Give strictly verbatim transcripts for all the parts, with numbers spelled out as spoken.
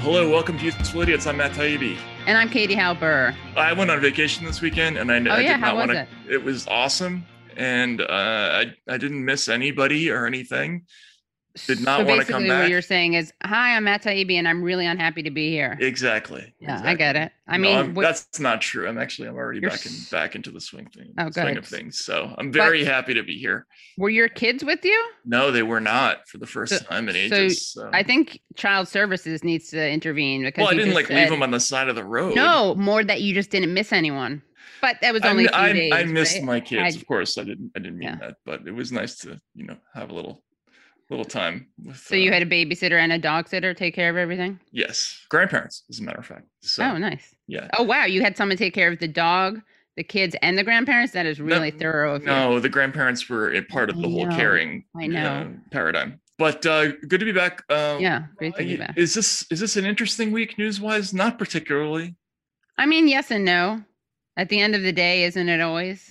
Hello, welcome to Useful Idiots. I'm Matt Taibbi. And I'm Katie Halber. I went on vacation this weekend, and I, oh, I yeah? did not How was want to. It? It was awesome, and uh, I I didn't miss anybody or anything. Did not so want to come back. Basically, what you're saying is, "Hi, I'm Matt Taibbi, and I'm really unhappy to be here." Exactly. Yeah, exactly. I get it. I no, mean, what, that's not true. I'm actually I'm already You're back in s- back into the swing thing, Oh, swing good. of things. So I'm very But- happy to be here. Were your kids with you? No, they were not for the first So- time in so ages. So. I think Child Services needs to intervene because well, I you didn't just like said, leave them on the side of the road. No, more that you just didn't miss anyone. But that was only I, a few I, days. I missed right? my kids, I- of course. I didn't I didn't mean Yeah. that, but it was nice to you know have a little little time with. So you uh, had a babysitter and a dog sitter take care of everything? yes, grandparents, as a matter of fact. So, oh, nice. yeah. Oh, wow. You had someone take care of the dog, the kids, and the grandparents? That is really No- thorough of you. No, the grandparents were a part of I the whole know, caring I know. uh, paradigm. But uh, good to be back. Uh, Yeah, great to be back. Is this is this an interesting week news wise? Not particularly. I mean, yes and no. At the end of the day, isn't it always?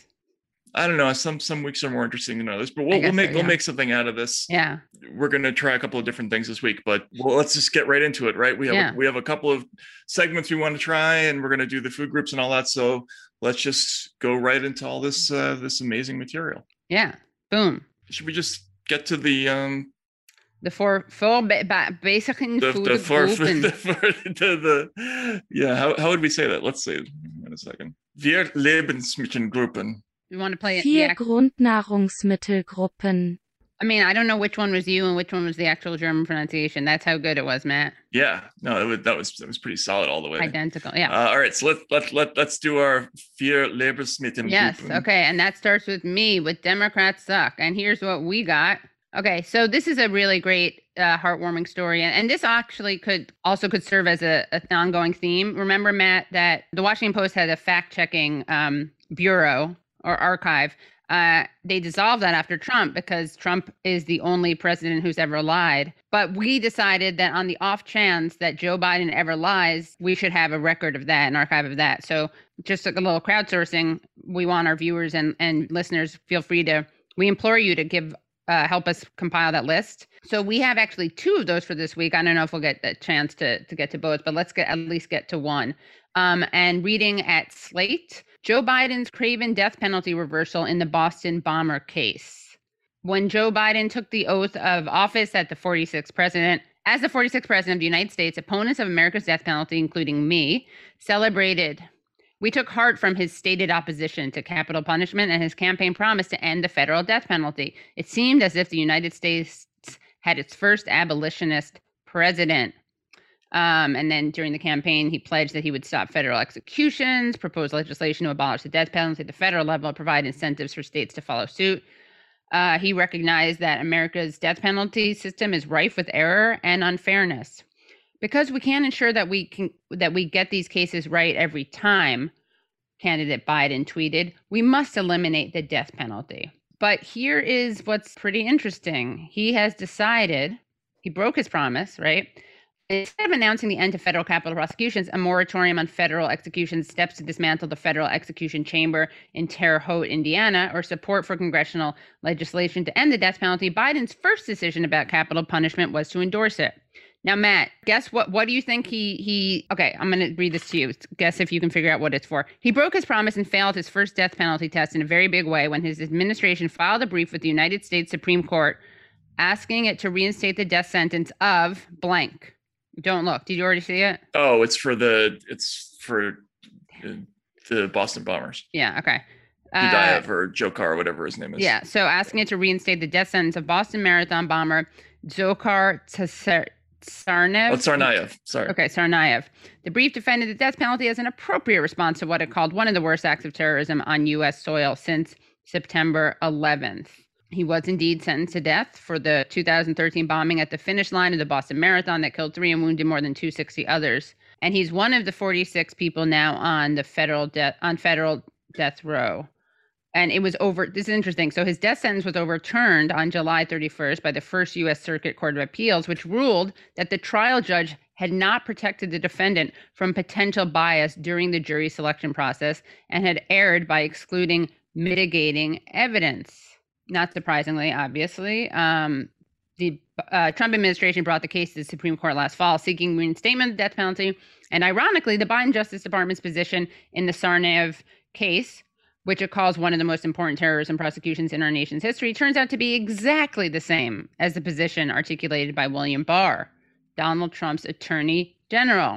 I don't know. Some some weeks are more interesting than others, but I we'll, we'll guess make so, we'll yeah. make something out of this. Yeah. We're gonna try a couple of different things this week, but well, let's just get right into it, right? We have Yeah. a, we have a couple of segments we want to try, and we're gonna do the food groups and all that. So let's just go right into all this uh, this amazing material. Yeah. Boom. Should we just get to the um The four four ba- ba- basic the food the for, group and- the, for the, the yeah how how would we say that? Let's say it in a second. Wir Lebensmittelgruppen. You want to play it? Vier Yeah. Grundnahrungsmittelgruppen. I mean, I don't know which one was you and which one was the actual German pronunciation. That's how good it was, Matt. Yeah, no, it was, that was that was pretty solid all the way. Identical. Yeah. Uh, all right, so let let let let's do our vier Lebensmittelgruppen. Yes. Okay. And that starts with me with Democrats suck. And here's what we got. Okay. So this is a really great, uh, heartwarming story. And, and this actually could also could serve as a, an ongoing theme. Remember, Matt, that the Washington Post had a fact checking um, bureau or archive. Uh, they dissolved that after Trump because Trump is the only president who's ever lied. But we decided that on the off chance that Joe Biden ever lies, we should have a record of that, an archive of that. So just like a little crowdsourcing, we want our viewers and, and listeners feel free to, we implore you to give, uh, help us compile that list. So we have actually two of those for this week. I don't know if we'll get a chance to, to get to both, but let's get at least get to one. Um, and reading at Slate, Joe Biden's craven death penalty reversal in the Boston bomber case. When Joe Biden took the oath of office at the forty-sixth president, as the forty-sixth president of the United States, opponents of America's death penalty, including me, celebrated. We took heart from his stated opposition to capital punishment and his campaign promise to end the federal death penalty. It seemed as if the United States had its first abolitionist president. Um, and then during the campaign, he pledged that he would stop federal executions, propose legislation to abolish the death penalty at the federal level, provide incentives for states to follow suit. Uh, he recognized that America's death penalty system is rife with error and unfairness. Because we can't ensure that we can that we get these cases right every time, candidate Biden tweeted, we must eliminate the death penalty. But here is what's pretty interesting. He has decided, he broke his promise, right? Instead of announcing the end to federal capital prosecutions, a moratorium on federal executions, steps to dismantle the federal execution chamber in Terre Haute, Indiana, or support for congressional legislation to end the death penalty, Biden's first decision about capital punishment was to endorse it. Now, Matt, guess what? What do you think he he? Okay, I'm going to read this to you. Guess if you can figure out what it's for. He broke his promise and failed his first death penalty test in a very big way when his administration filed a brief with the United States Supreme Court asking it to reinstate the death sentence of blank. Don't look. Did you already see it? Oh, it's for the it's for the, the Boston Bombers. Yeah. Okay. Dudayev or Dzhokhar, or whatever his name is. Yeah. So asking it to reinstate the death sentence of Boston Marathon bomber Dzhokhar Tsar- Tsarnaev. Oh, Tsarnaev. Sorry. Okay, Tsarnaev. The brief defended the death penalty as an appropriate response to what it called one of the worst acts of terrorism on U S soil since September eleventh. He was indeed sentenced to death for the two thousand thirteen bombing at the finish line of the Boston Marathon that killed three and wounded more than two hundred sixty others. And he's one of the forty-six people now on the federal death on federal death row. And it was over. This is interesting. So his death sentence was overturned on July thirty-first by the First U S Circuit Court of Appeals, which ruled that the trial judge had not protected the defendant from potential bias during the jury selection process and had erred by excluding mitigating evidence. Not surprisingly, obviously. Um, the uh, Trump administration brought the case to the Supreme Court last fall, seeking reinstatement of the death penalty. And ironically, the Biden Justice Department's position in the Tsarnaev case, which it calls one of the most important terrorism prosecutions in our nation's history, turns out to be exactly the same as the position articulated by William Barr, Donald Trump's attorney general.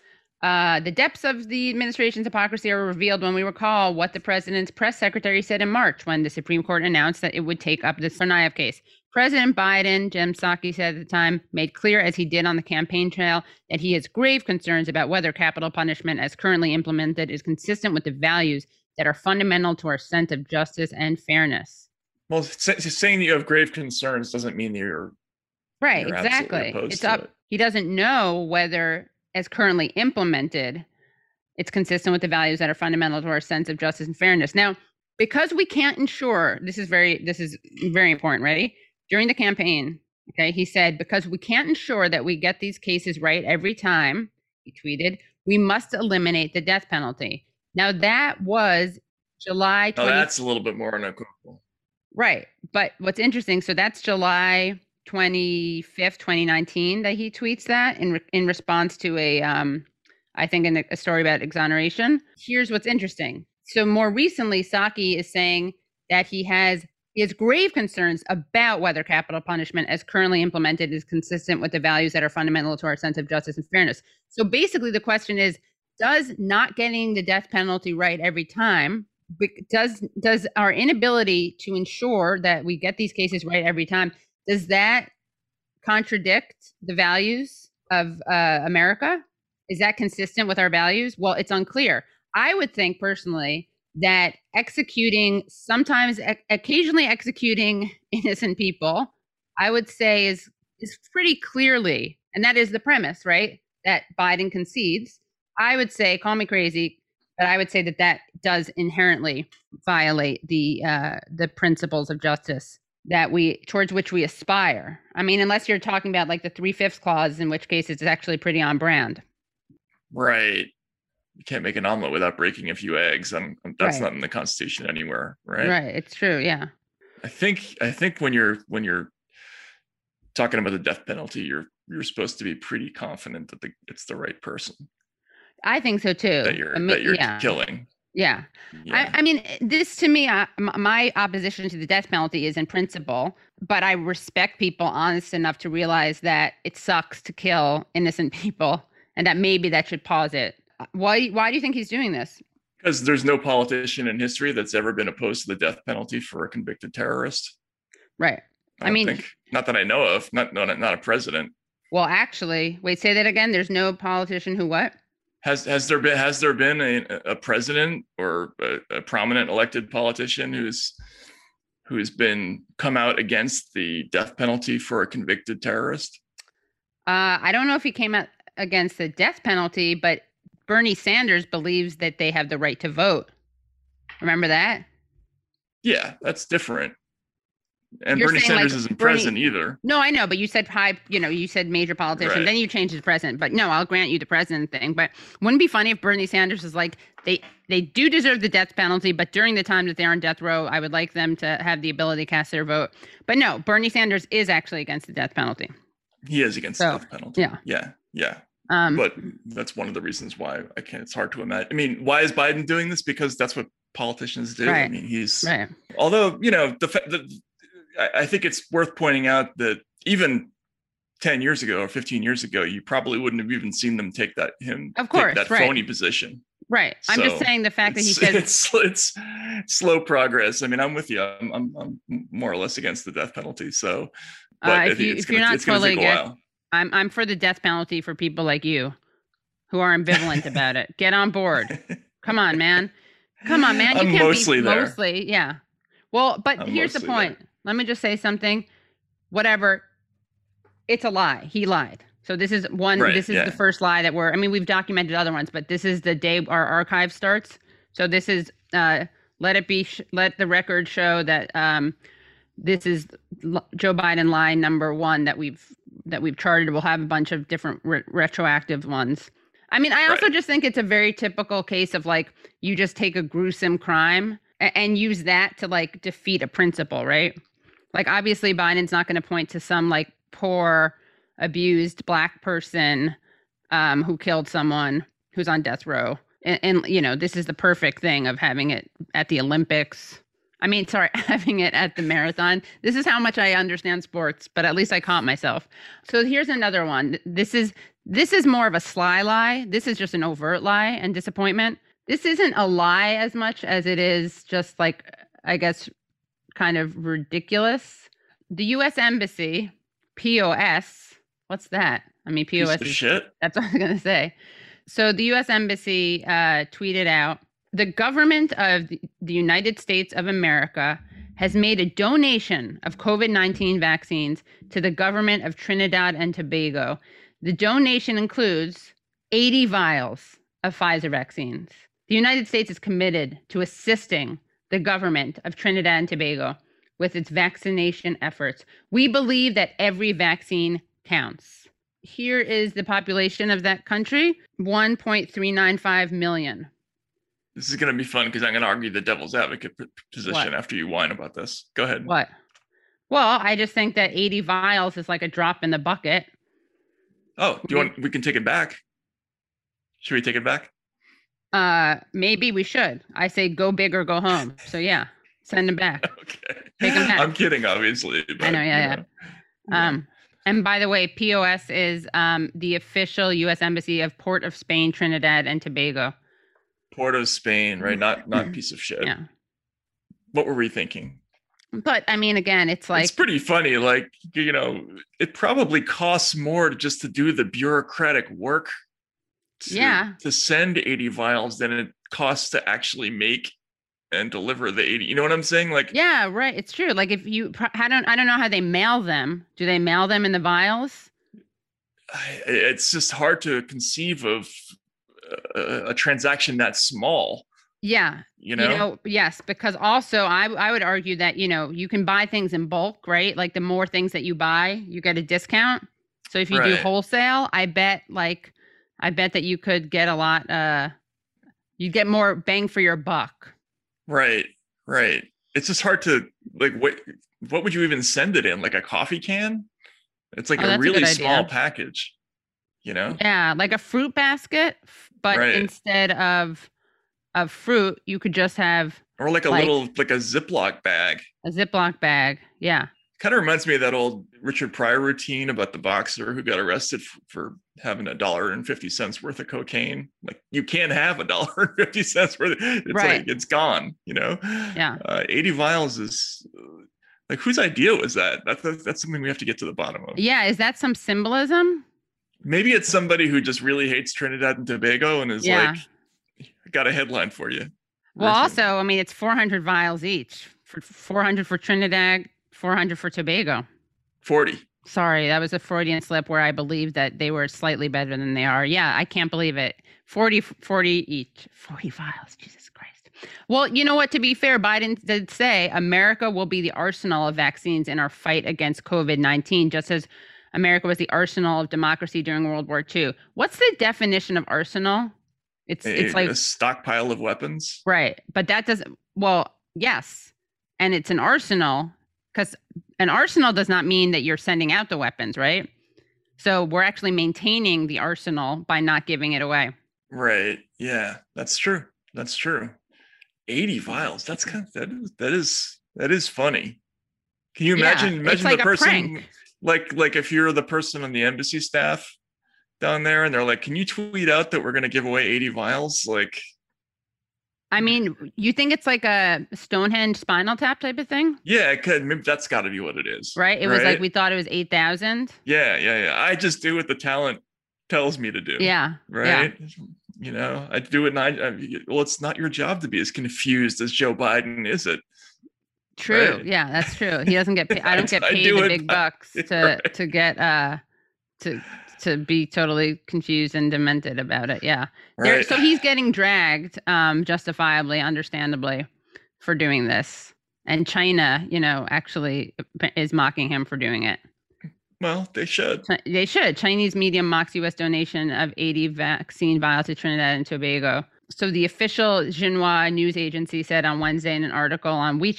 Uh, the depths of the administration's hypocrisy are revealed when we recall what the president's press secretary said in March when the Supreme Court announced that it would take up the Tsarnaev case. President Biden, Jen Psaki said at the time, made clear as he did on the campaign trail that he has grave concerns about whether capital punishment as currently implemented is consistent with the values that are fundamental to our sense of justice and fairness. Well, saying that you have grave concerns doesn't mean you're right. you're exactly. It's up. It. He doesn't know whether, as currently implemented, it's consistent with the values that are fundamental to our sense of justice and fairness. Now, because we can't ensure, this is very, this is very important. Ready? During the campaign, okay, he said, because we can't ensure that we get these cases right every time, he tweeted, we must eliminate the death penalty. Now, that was July twentieth. Oh, that's a little bit more unequivocal. Right. But what's interesting, so that's July twenty-fifth, twenty nineteen that he tweets that in re- in response to a, um, I think, in a, a story about exoneration. Here's what's interesting. So more recently, Psaki is saying that he has he has grave concerns about whether capital punishment as currently implemented is consistent with the values that are fundamental to our sense of justice and fairness. So basically the question is, does not getting the death penalty right every time, does does our inability to ensure that we get these cases right every time, does that contradict the values of uh, America? Is that consistent with our values? Well, it's unclear. I would think personally that executing, sometimes e- occasionally executing innocent people, I would say is is pretty clearly, and that is the premise, right? That Biden concedes. I would say, call me crazy, but I would say that that does inherently violate the uh, the principles of justice that we towards which we aspire. I mean, unless you're talking about like the three-fifths clause, in which case it's actually pretty on brand. Right. You can't make an omelet without breaking a few eggs. Um, that's Right. not in the Constitution anywhere, right? Right. It's true. Yeah. I think I think when you're when you're talking about the death penalty, you're you're supposed to be pretty confident that the, it's the right person I think so too. that you're I mean, that you're yeah. killing. Yeah. Yeah. I, I mean, this to me, uh, m- my opposition to the death penalty is in principle, but I respect people honest enough to realize that it sucks to kill innocent people and that maybe that should pause it. Uh, Why, why do you think he's doing this? Because there's no politician in history that's ever been opposed to the death penalty for a convicted terrorist. Right. I, I don't mean- think, not that I know of, not not, not a president. Well, actually, wait, say that again. There's no politician who what? Has has there been has there been a, a president or a, a prominent elected politician who's who's been come out against the death penalty for a convicted terrorist? Uh, I don't know if he came out against the death penalty, but Bernie Sanders believes that they have the right to vote. Remember that? Yeah, that's different. And You're Bernie saying, Sanders like, isn't Bernie- president either. No, I know, but you said high, you know, you said major politician, Right. then you changed the president. But no, I'll grant you the president thing. But wouldn't it be funny if Bernie Sanders is like, they they do deserve the death penalty, but during the time that they're on death row, I would like them to have the ability to cast their vote. But no, Bernie Sanders is actually against the death penalty. He is against So, the death penalty. yeah. Yeah, yeah. Um, But that's one of the reasons why I can't. It's hard to imagine. I mean, why is Biden doing this? Because that's what politicians do. I Right. mean, he's. right. Although you know the, fa- the I I think it's worth pointing out that even ten years ago or fifteen years ago, you probably wouldn't have even seen them take that him Of course, take that right. phony position. Right. I'm just So, saying the fact that he It's, says, it's it's slow progress. I mean, I'm with you. I'm I'm, I'm more or less against the death penalty. So, but uh, I if, think you, it's if you're gonna, not it's gonna totally take a against, while. I'm, I'm for the death penalty for people like you who are ambivalent about it. Get on board. Come on, man. Come on, man. You I'm can't mostly be there. mostly, yeah. Well, but I'm here's the mostly point. Let me just say something. Whatever. It's a lie. He lied. So this is one. Right, this is yeah. the first lie that we're. I mean, we've documented other ones, but this is the day our archive starts. So this is. Uh, let it be. Sh- let the record show that um, this is L- Joe Biden lie number one that we've that we've charted. We'll have a bunch of different re- retroactive ones. I mean, I also Right. just think it's a very typical case of like you just take a gruesome crime a- and use that to like defeat a principle, right? Like, obviously, Biden's not going to point to some like poor, abused black person um, who killed someone who's on death row. And, and, you know, this is the perfect thing of having it at the Olympics. I mean, sorry, having it at the marathon. This is how much I understand sports, but at least I caught myself. So here's another one. This is this is more of a sly lie. This is just an overt lie and disappointment. This isn't a lie as much as it is just like, I guess, kind of ridiculous. The U S Embassy, P O S, what's that? I mean, P O S Piece of is shit. That's what I was going to say. So the U S Embassy uh, tweeted out, the government of the United States of America has made a donation of COVID nineteen vaccines to the government of Trinidad and Tobago. The donation includes eighty vials of Pfizer vaccines. The United States is committed to assisting the government of Trinidad and Tobago with its vaccination efforts. We believe that every vaccine counts. Here is the population of that country, one point three nine five million. This is going to be fun because I'm going to argue the devil's advocate p- position What? after you whine about this. Go ahead. What? Well, I just think that eighty vials is like a drop in the bucket. Oh, do you want? We can take it back. Should we take it back? Uh, maybe we should. I say go big or go home. So yeah, send them back. Okay. Take 'em back. I'm kidding, obviously. But, I know, yeah, you know. yeah. Um, and by the way, P O S is um the official U S Embassy of Port of Spain, Trinidad and Tobago. Port of Spain, right? Not not piece of shit. Yeah. What were we thinking? But I mean, again, it's like It's pretty funny. Like, you know, it probably costs more to just to do the bureaucratic work to, Yeah. to send eighty vials than it costs to actually make and deliver the eighty. You know what I'm saying? Like, yeah, right. It's true. Like if you, I don't, I don't know how they mail them. Do they mail them in the vials? I- it's just hard to conceive of a, a transaction that small, Yeah. you know? Yes, because also I I would argue that, you know, you can buy things in bulk, right? Like the more things that you buy, you get a discount. So if you do Right. wholesale, I bet like I bet that you could get a lot uh you get more bang for your buck. Right, right. It's just hard to, like, what what would you even send it in? Like a coffee can? It's like Oh, a that's a really good small idea. package, you know? Yeah, like a fruit basket, f- but Right. instead of of fruit, you could just have Or like a Like- little, like a Ziploc bag. a Ziploc bag. Yeah. Kind of reminds me of that old Richard Pryor routine about the boxer who got arrested f- for having a dollar and fifty cents worth of cocaine. Like, you can't have a dollar and fifty cents worth. Of, it's Right. like it's gone. You know. Yeah. Uh, eighty vials is uh, like, whose idea was that? That's that's that's something we have to get to the bottom of. Yeah, is that some symbolism? Maybe it's somebody who just really hates Trinidad and Tobago and is Yeah. like, I got a headline for you. Well, Where's the- also, I mean, it's four hundred vials each. For four hundred for Trinidad, four hundred for Tobago. forty. Sorry, that was a Freudian slip where I believed that they were slightly better than they are. Yeah, I can't believe it. forty, forty each. forty vials. Jesus Christ. Well, you know what? To be fair, Biden did say America will be the arsenal of vaccines in our fight against COVID nineteen, just as America was the arsenal of democracy during World War Two. What's the definition of arsenal? It's A, it's like a stockpile of weapons. right, but that doesn't. Well, yes, and it's an arsenal because an arsenal does not mean that you're sending out the weapons, right? So we're actually maintaining the arsenal by not giving it away. Right. Yeah, that's true. That's true. eighty vials. That's kind of, that is that is that is funny. Can you Yeah, imagine it's imagine like the a person prank. like like if you're the person on the embassy staff down there and they're like, "Can you tweet out that we're going to give away eighty vials?" Like, I mean, you think it's like a Stonehenge Spinal Tap type of thing, yeah, it could, maybe that's got to be what it is. right? It was like right? we thought it was eight thousand. Yeah, yeah, yeah. I just do what the talent tells me to do. Yeah, Right. You know, I do it. And I, I, well, it's not your job to be as confused as Joe Biden, is it? true. Right. Yeah, that's true. He doesn't get. Paid, I don't get I paid do the it big by- bucks to right. to get uh to to be totally confused and demented about it. Yeah. There, Right. so he's getting dragged, um, justifiably, understandably, for doing this. And China, you know, actually is mocking him for doing it. Well, they should. Chi- They should. Chinese media mocks U S donation of eighty vaccine vials to Trinidad and Tobago. So the official Xinhua news agency said on Wednesday in an article on WeChat,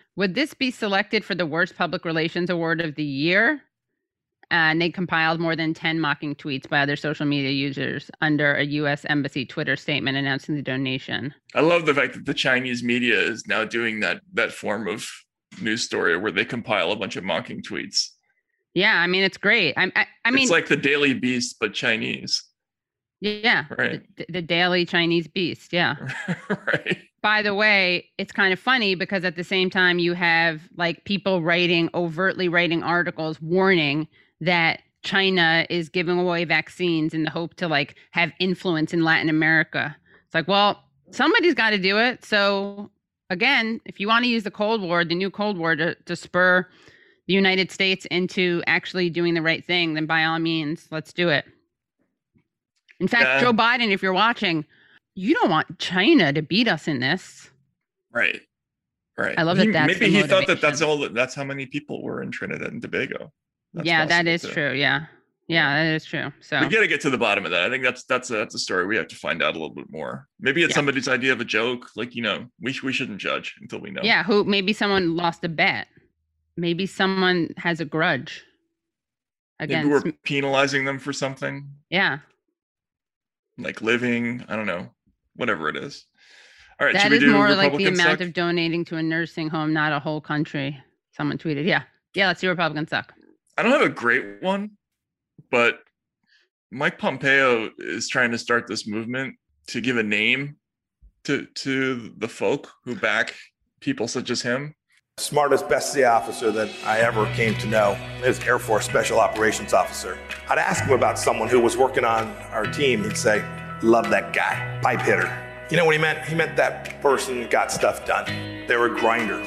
Would this be selected for the worst public relations award of the year? And they compiled more than ten mocking tweets by other social media users under a U S Embassy Twitter statement announcing the donation. I love the fact that the Chinese media is now doing that that form of news story where they compile a bunch of mocking tweets. Yeah, I mean, it's great. I, I, I mean, it's like the Daily Beast, but Chinese. Yeah, right. The, the Daily Chinese Beast. Yeah. Right. By the way, it's kind of funny because at the same time you have like people writing, overtly writing articles warning that China is giving away vaccines in the hope to like have influence in Latin America. It's like, well, somebody's got to do it. So again, if you want to use the Cold War, the new Cold War to, to spur the United States into actually doing the right thing, then by all means, let's do it. In fact, yeah. Joe Biden, if you're watching, you don't want China to beat us in this. Right. Right. I love that. He, that's maybe he thought that that's all. That's how many people were in Trinidad and Tobago. That's yeah, that is too. true. Yeah, yeah, that is true. So we got to get to the bottom of that. I think that's that's a, that's a story we have to find out a little bit more. Maybe it's yeah. somebody's idea of a joke. Like, you know, we we shouldn't judge until we know. Yeah, who maybe someone lost a bet. Maybe someone has a grudge. Against... Maybe we're penalizing them for something. Yeah. Like living, I don't know, whatever it is. All right, that is more like the amount suck? of donating to a nursing home, not a whole country. Someone tweeted, yeah, yeah. Let's do Republicans suck. I don't have a great one, but Mike Pompeo is trying to start this movement to give a name to to the folk who back people such as him. Smartest, best C I A officer that I ever came to know is Air Force Special Operations Officer. I'd ask him about someone who was working on our team. He'd say, love that guy, pipe hitter. You know what he meant? He meant that person got stuff done. They were a grinder.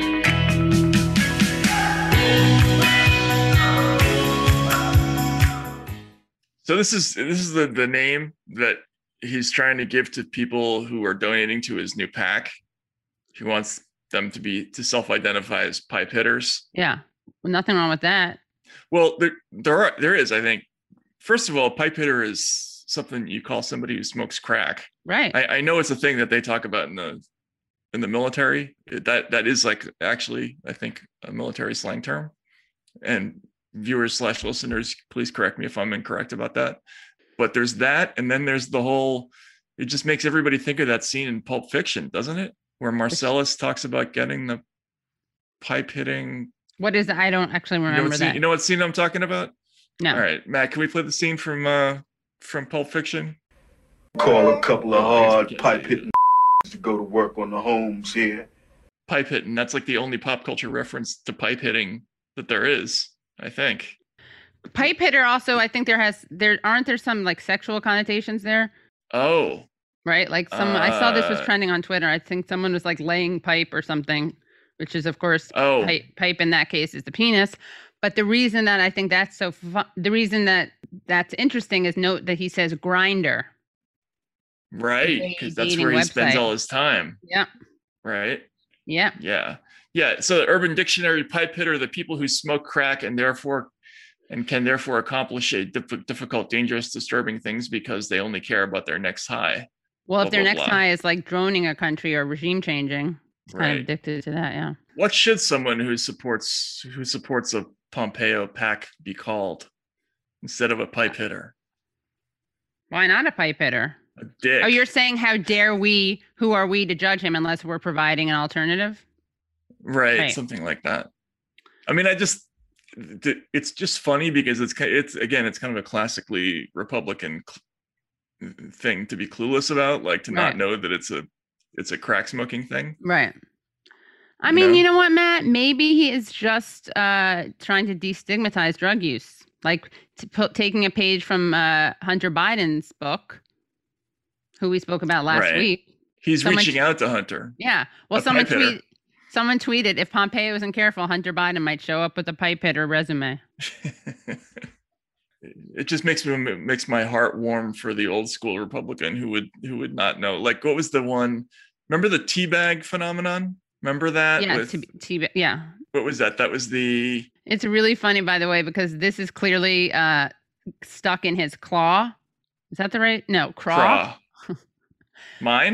So this is this is the, the name that he's trying to give to people who are donating to his new PAC. He wants them to be to self-identify as pipe hitters. Yeah, well, nothing wrong with that. Well, there there are there is, I think. First of all, pipe hitter is something you call somebody who smokes crack. Right. I, I know it's a thing that they talk about in the in the military. That that is like actually, I think, a military slang term. And viewers slash listeners, please correct me if I'm incorrect about that. But there's that, and then there's the whole. It just makes everybody think of that scene in Pulp Fiction, doesn't it? Where Marcellus talks about getting the pipe hitting. What is it? I don't actually remember you know that. Scene, you know what scene I'm talking about? No. All right, Matt, can we play the scene from uh, from Pulp Fiction? Call a couple of hard pipe hitting to go to work on the homes here. Pipe hitting. That's like the only pop culture reference to pipe hitting that there is, I think. Pipe hitter also, I think there has there aren't there some like sexual connotations there? Oh. Right? Like some, uh, I saw this was trending on Twitter. I think someone was like laying pipe or something, which is of course, oh. pipe, pipe in that case is the penis. But the reason that I think that's so, fu- the reason that that's interesting is note that he says grinder. Right. Because that's where he website. spends all his time. Yeah. Right. Yeah. Yeah. Yeah. So the Urban Dictionary pipe hitter, the people who smoke crack and therefore and can therefore accomplish a diff- difficult, dangerous, disturbing things because they only care about their next high. Well, blah, if their blah, next blah. high is like droning a country or regime changing, it's right. kind of addicted to that. Yeah. What should someone who supports who supports a Pompeo PAC be called instead of a pipe hitter? Why not a pipe hitter? A dick. Oh, you're saying how dare we? Who are we to judge him unless we're providing an alternative? Right, right. Something like that. I mean, I just. It's just funny because it's it's again it's kind of a classically Republican thing to be clueless about, like to not right. know that it's a it's a crack smoking thing. Right. I mean, know? you know what, Matt? Maybe he is just uh, trying to destigmatize drug use, like t- p- taking a page from uh, Hunter Biden's book, who we spoke about last right. week. He's someone reaching t- out to Hunter. Yeah. Well, someone tweeted. Someone tweeted, if Pompeo isn't careful, Hunter Biden might show up with a pipe hitter resume. It just makes me makes my heart warm for the old school Republican who would who would not know. Like, what was the one? Remember the teabag phenomenon? Remember that? Yeah, with, t- teabag. Yeah. What was that? That was the. It's really funny, by the way, because this is clearly uh, stuck in his claw. Is that the right? No, craw. Craw. Mine? So,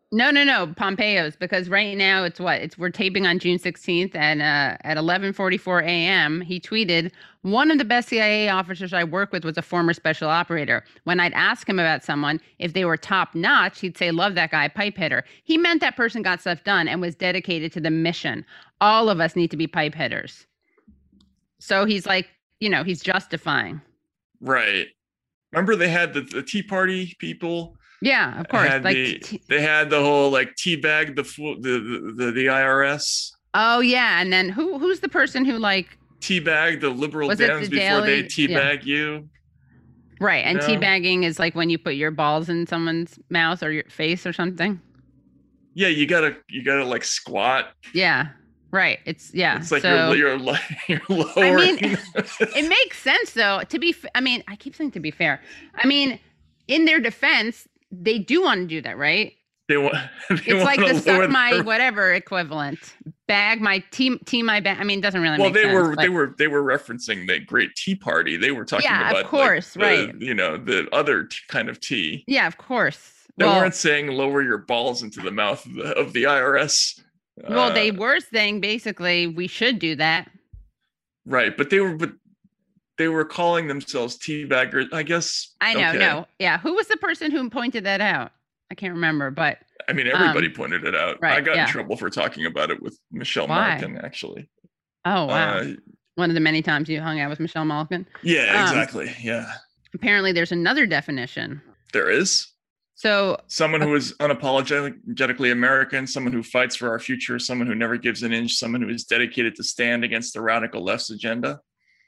No, no, no, Pompeo's, because right now it's what? It's we're taping on June sixteenth and uh, at eleven forty-four a m he tweeted, "One of the best C I A officers I work with was a former special operator. When I'd ask him about someone, if they were top notch, he'd say, 'Love that guy, pipe hitter.' He meant that person got stuff done and was dedicated to the mission. All of us need to be pipe hitters." So he's like, you know, he's justifying. Right. Remember they had the, the Tea Party people? Yeah, of course. Had Like, the, t- they had the whole like teabag the, fu- the the the the I R S. oh yeah, and then who who's the person who like Teabag the liberal Was it Dems the before they Daily- teabag you. right? And No. teabagging is like when you put your balls in someone's mouth or your face or something. Yeah, you gotta you gotta like squat. Yeah, right. It's yeah. It's like so, you're you're you're lowering. I mean, it makes sense though. To be, f- I mean, I keep saying to be fair. I mean, in their defense, they do want to do that, right? they want. They It's like wanna the lower suck my their- whatever equivalent. Bag my team, team my bag. I mean, it doesn't really Well, make they sense. were but- they were they were referencing the Great Tea Party. They were talking Yeah, of about like, course, the, right. You know, the other t- kind of tea. Yeah, of course. They well, weren't saying lower your balls into the mouth of the, of the I R S. well, they Uh, were saying basically we should do that. right, but they were but they were calling themselves teabaggers. I guess. I know, okay. no, yeah. Who was the person who pointed that out? I can't remember, but I mean, everybody Um, pointed it out. I right, got yeah. in trouble for talking about it with Michelle Why? Martin, actually. oh wow, Uh, one of the many times you hung out with Michelle Malkin. yeah, Um, exactly. Yeah, Apparently, there's another definition. there is So someone who is unapologetically American, someone who fights for our future, someone who never gives an inch, someone who is dedicated to stand against the radical left's agenda.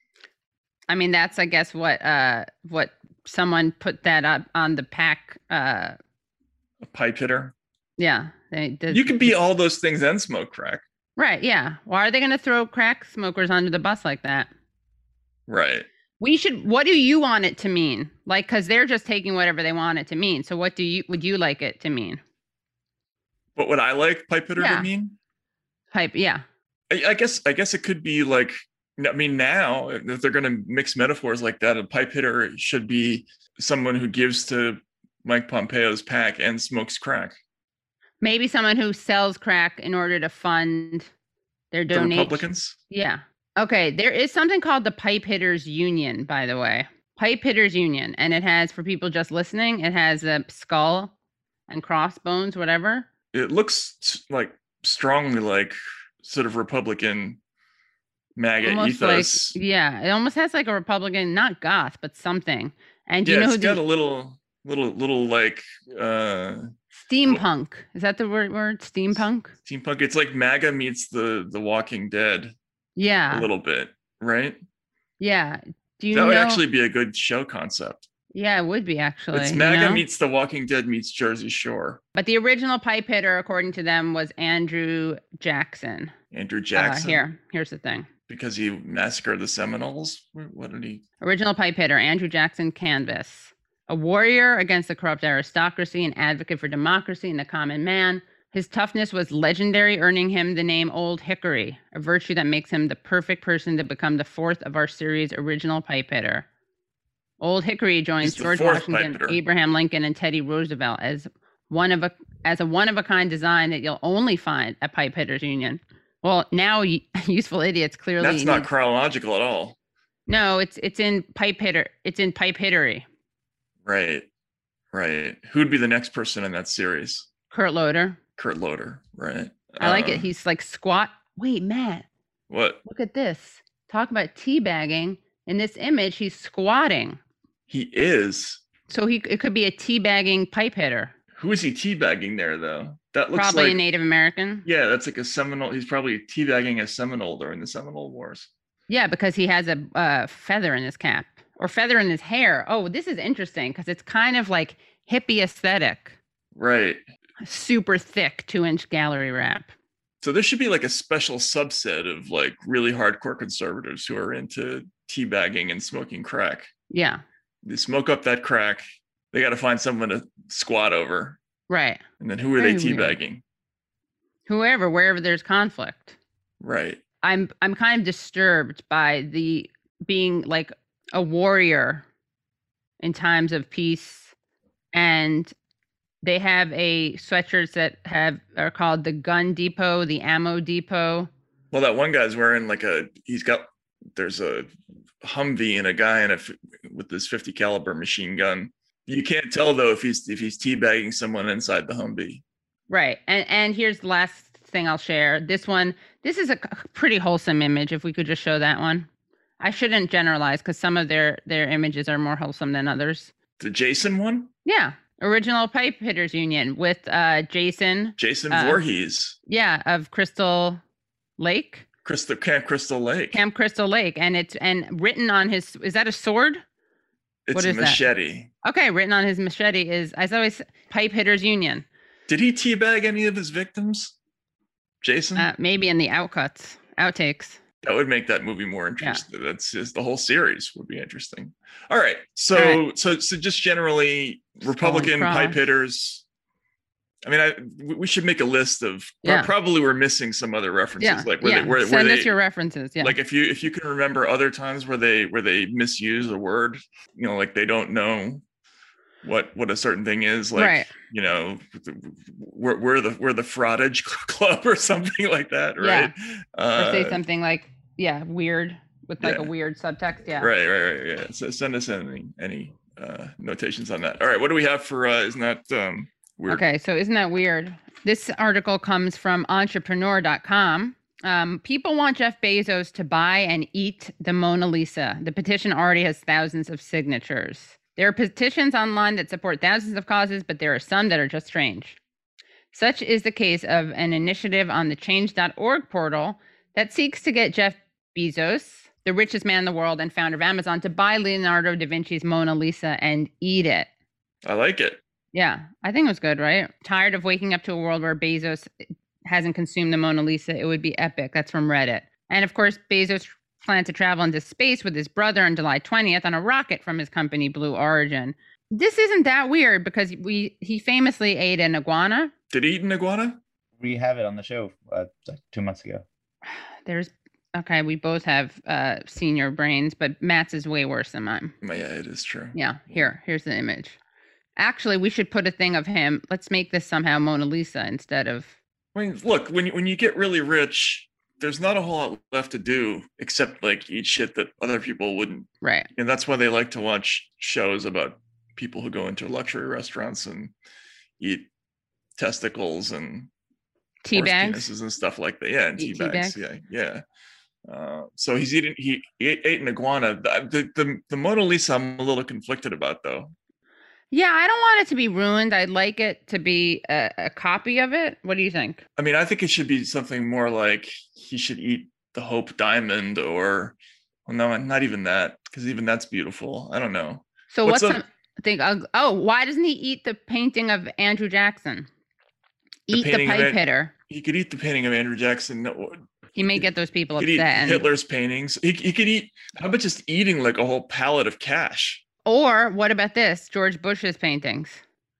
I mean, that's I guess what uh what someone put that up on the pack. Uh, A pipe hitter. yeah, they did. You can be all those things and smoke crack. right. Yeah. Why are they going to throw crack smokers under the bus like that? Right. We should. What do you want it to mean? Like, because they're just taking whatever they want it to mean. So, what do you would you like it to mean? What would I like pipe hitter Yeah. to mean? Pipe. Yeah. I, I guess I guess it could be like, I mean, now if they're going to mix metaphors like that, a pipe hitter should be someone who gives to Mike Pompeo's PAC and smokes crack. Maybe someone who sells crack in order to fund their The donation. Republicans. Yeah. Okay. There is something called the Pipe Hitters Union, by the way. Pipe Hitters Union. And it has, for people just listening, it has a skull and crossbones, whatever. It looks t- like strongly like sort of Republican MAGA Almost ethos. like, yeah, it almost has like a Republican, not goth, but something. And do Yeah, you know it's who got the a little, little, little like uh steampunk? Is that the word? Word steampunk? steampunk. It's like MAGA meets the the Walking Dead Yeah, a little bit, right? yeah. Do you that know? would actually be a good show concept. yeah, it would be actually. It's you MAGA know? meets The Walking Dead meets Jersey Shore. But the original pipe hitter, according to them, was Andrew Jackson. Andrew Uh, Jackson, here, here's the thing. because he massacred the Seminoles. What what did he? Original pipe hitter, Andrew Jackson Canvas. A warrior against the corrupt aristocracy, an advocate for democracy and the common man. His toughness was legendary, earning him the name Old Hickory, a virtue that makes him the perfect person to become the fourth of our series' original pipe hitter. Old Hickory joins He's the George fourth pipe Washington, hitter. Abraham Lincoln, and Teddy Roosevelt as one of a as a one of a kind design that you'll only find at Pipe Hitters Union. Well, now y- useful idiots clearly That's not need- chronological at all. no, it's it's in pipe hitter. It's in pipe hittery. Right, right. Who'd be the next person in that series? Kurt Loder. Kurt Loder, right? I like it. Um, He's like squat. Wait, Matt, what? look at this. Talk about teabagging. In this image, he's squatting. He is. So he it could be a teabagging pipe hitter. Who is he teabagging there though? That looks Probably like a Native American. yeah, that's like a Seminole. He's probably teabagging a Seminole during the Seminole Wars. Yeah, because he has a uh, feather in his cap or feather in his hair. Oh, this is interesting because it's kind of like hippie aesthetic. Right. Super thick two inch gallery wrap. So there should be like a special subset of like really hardcore conservatives who are into teabagging and smoking crack. Yeah, They smoke up that crack. They got to find someone to squat over. right. And then who are Very they weird. teabagging? Whoever, wherever there's conflict. Right. I'm I'm kind of disturbed by the being like a warrior in times of peace and They have a sweatshirts that have are called the Gun Depot, the Ammo Depot. Well, that one guy's wearing like a, he's got, there's a Humvee and a guy in a, with this fifty caliber machine gun. You can't tell though if he's, if he's teabagging someone inside the Humvee. Right. And and here's the last thing I'll share. This one, this is a pretty wholesome image. If we could just show that one. I shouldn't generalize because some of their, their images are more wholesome than others. The Jason one? Yeah. Original Pipe Hitters Union with uh, Jason. Jason uh, Voorhees. Yeah, of Crystal Lake. Crystal Camp Crystal Lake. Camp Crystal Lake. And it's and written on his, is that a sword? It's what a is machete. That? Okay, written on his machete is, as always, Pipe Hitters Union. Did he teabag any of his victims? Jason? Uh, maybe in the outcuts, outtakes. That would make that movie more interesting. Yeah. That's just the whole series would be interesting. All right. So, All right. so, so just generally Republican pipe hitters. I mean, I we should make a list of. Yeah. Probably we're missing some other references. Yeah. Like where yeah. they, where, Send where us they, your references. Yeah. Like if you if you can remember other times where they where they misuse a word, you know, like they don't know what what a certain thing is, like right. you know, we're we're the we're the fraudage club or something like that, right? Yeah. Uh, or say something like yeah, weird with like yeah. a weird subtext. Yeah. Right, right, right. Yeah. So send us any any uh, notations on that. All right, what do we have for? Uh, isn't that um, weird? Okay, so isn't that weird? This article comes from entrepreneur dot com. Um, people want Jeff Bezos to buy and eat the Mona Lisa. The petition already has thousands of signatures. There are petitions online that support thousands of causes, but there are some that are just strange. Such is the case of an initiative on the change dot org portal that seeks to get Jeff Bezos, the richest man in the world and founder of Amazon, to buy Leonardo da Vinci's Mona Lisa and eat it. I like it. Yeah, I think it was good, right? Tired of waking up to a world where Bezos hasn't consumed the Mona Lisa. It would be epic. That's from Reddit. And of course, Bezos planned to travel into space with his brother on July twentieth on a rocket from his company, Blue Origin. This isn't that weird because we he famously ate an iguana. Did he eat an iguana? We have it on the show uh, like two months ago. There's okay. We both have uh, senior brains, but Matt's is way worse than mine. Yeah, it is true. Yeah. Here, here's the image. Actually, we should put a thing of him. Let's make this somehow Mona Lisa instead of. I mean, look, when you, when you get really rich, there's not a whole lot left to do except like eat shit that other people wouldn't. Right. And that's why they like to watch shows about people who go into luxury restaurants and eat testicles and tea bags penises and stuff like that. Yeah, and tea bags. Yeah, yeah. Uh, so he's eating. He, he ate, ate an iguana. The, the the the Mona Lisa, I'm a little conflicted about though. Yeah, I don't want it to be ruined. I'd like it to be a, a copy of it. What do you think? I mean, I think it should be something more like he should eat the Hope Diamond, or well, no, not even that, because even that's beautiful. I don't know. So what's, what's some, think? Uh, oh, why doesn't he eat the painting of Andrew Jackson? Eat the, the pipe hitter. He could eat the painting of Andrew Jackson. He may get those people he upset. And Hitler's paintings. He, he could eat. How about just eating like a whole pallet of cash? Or what about this? George Bush's paintings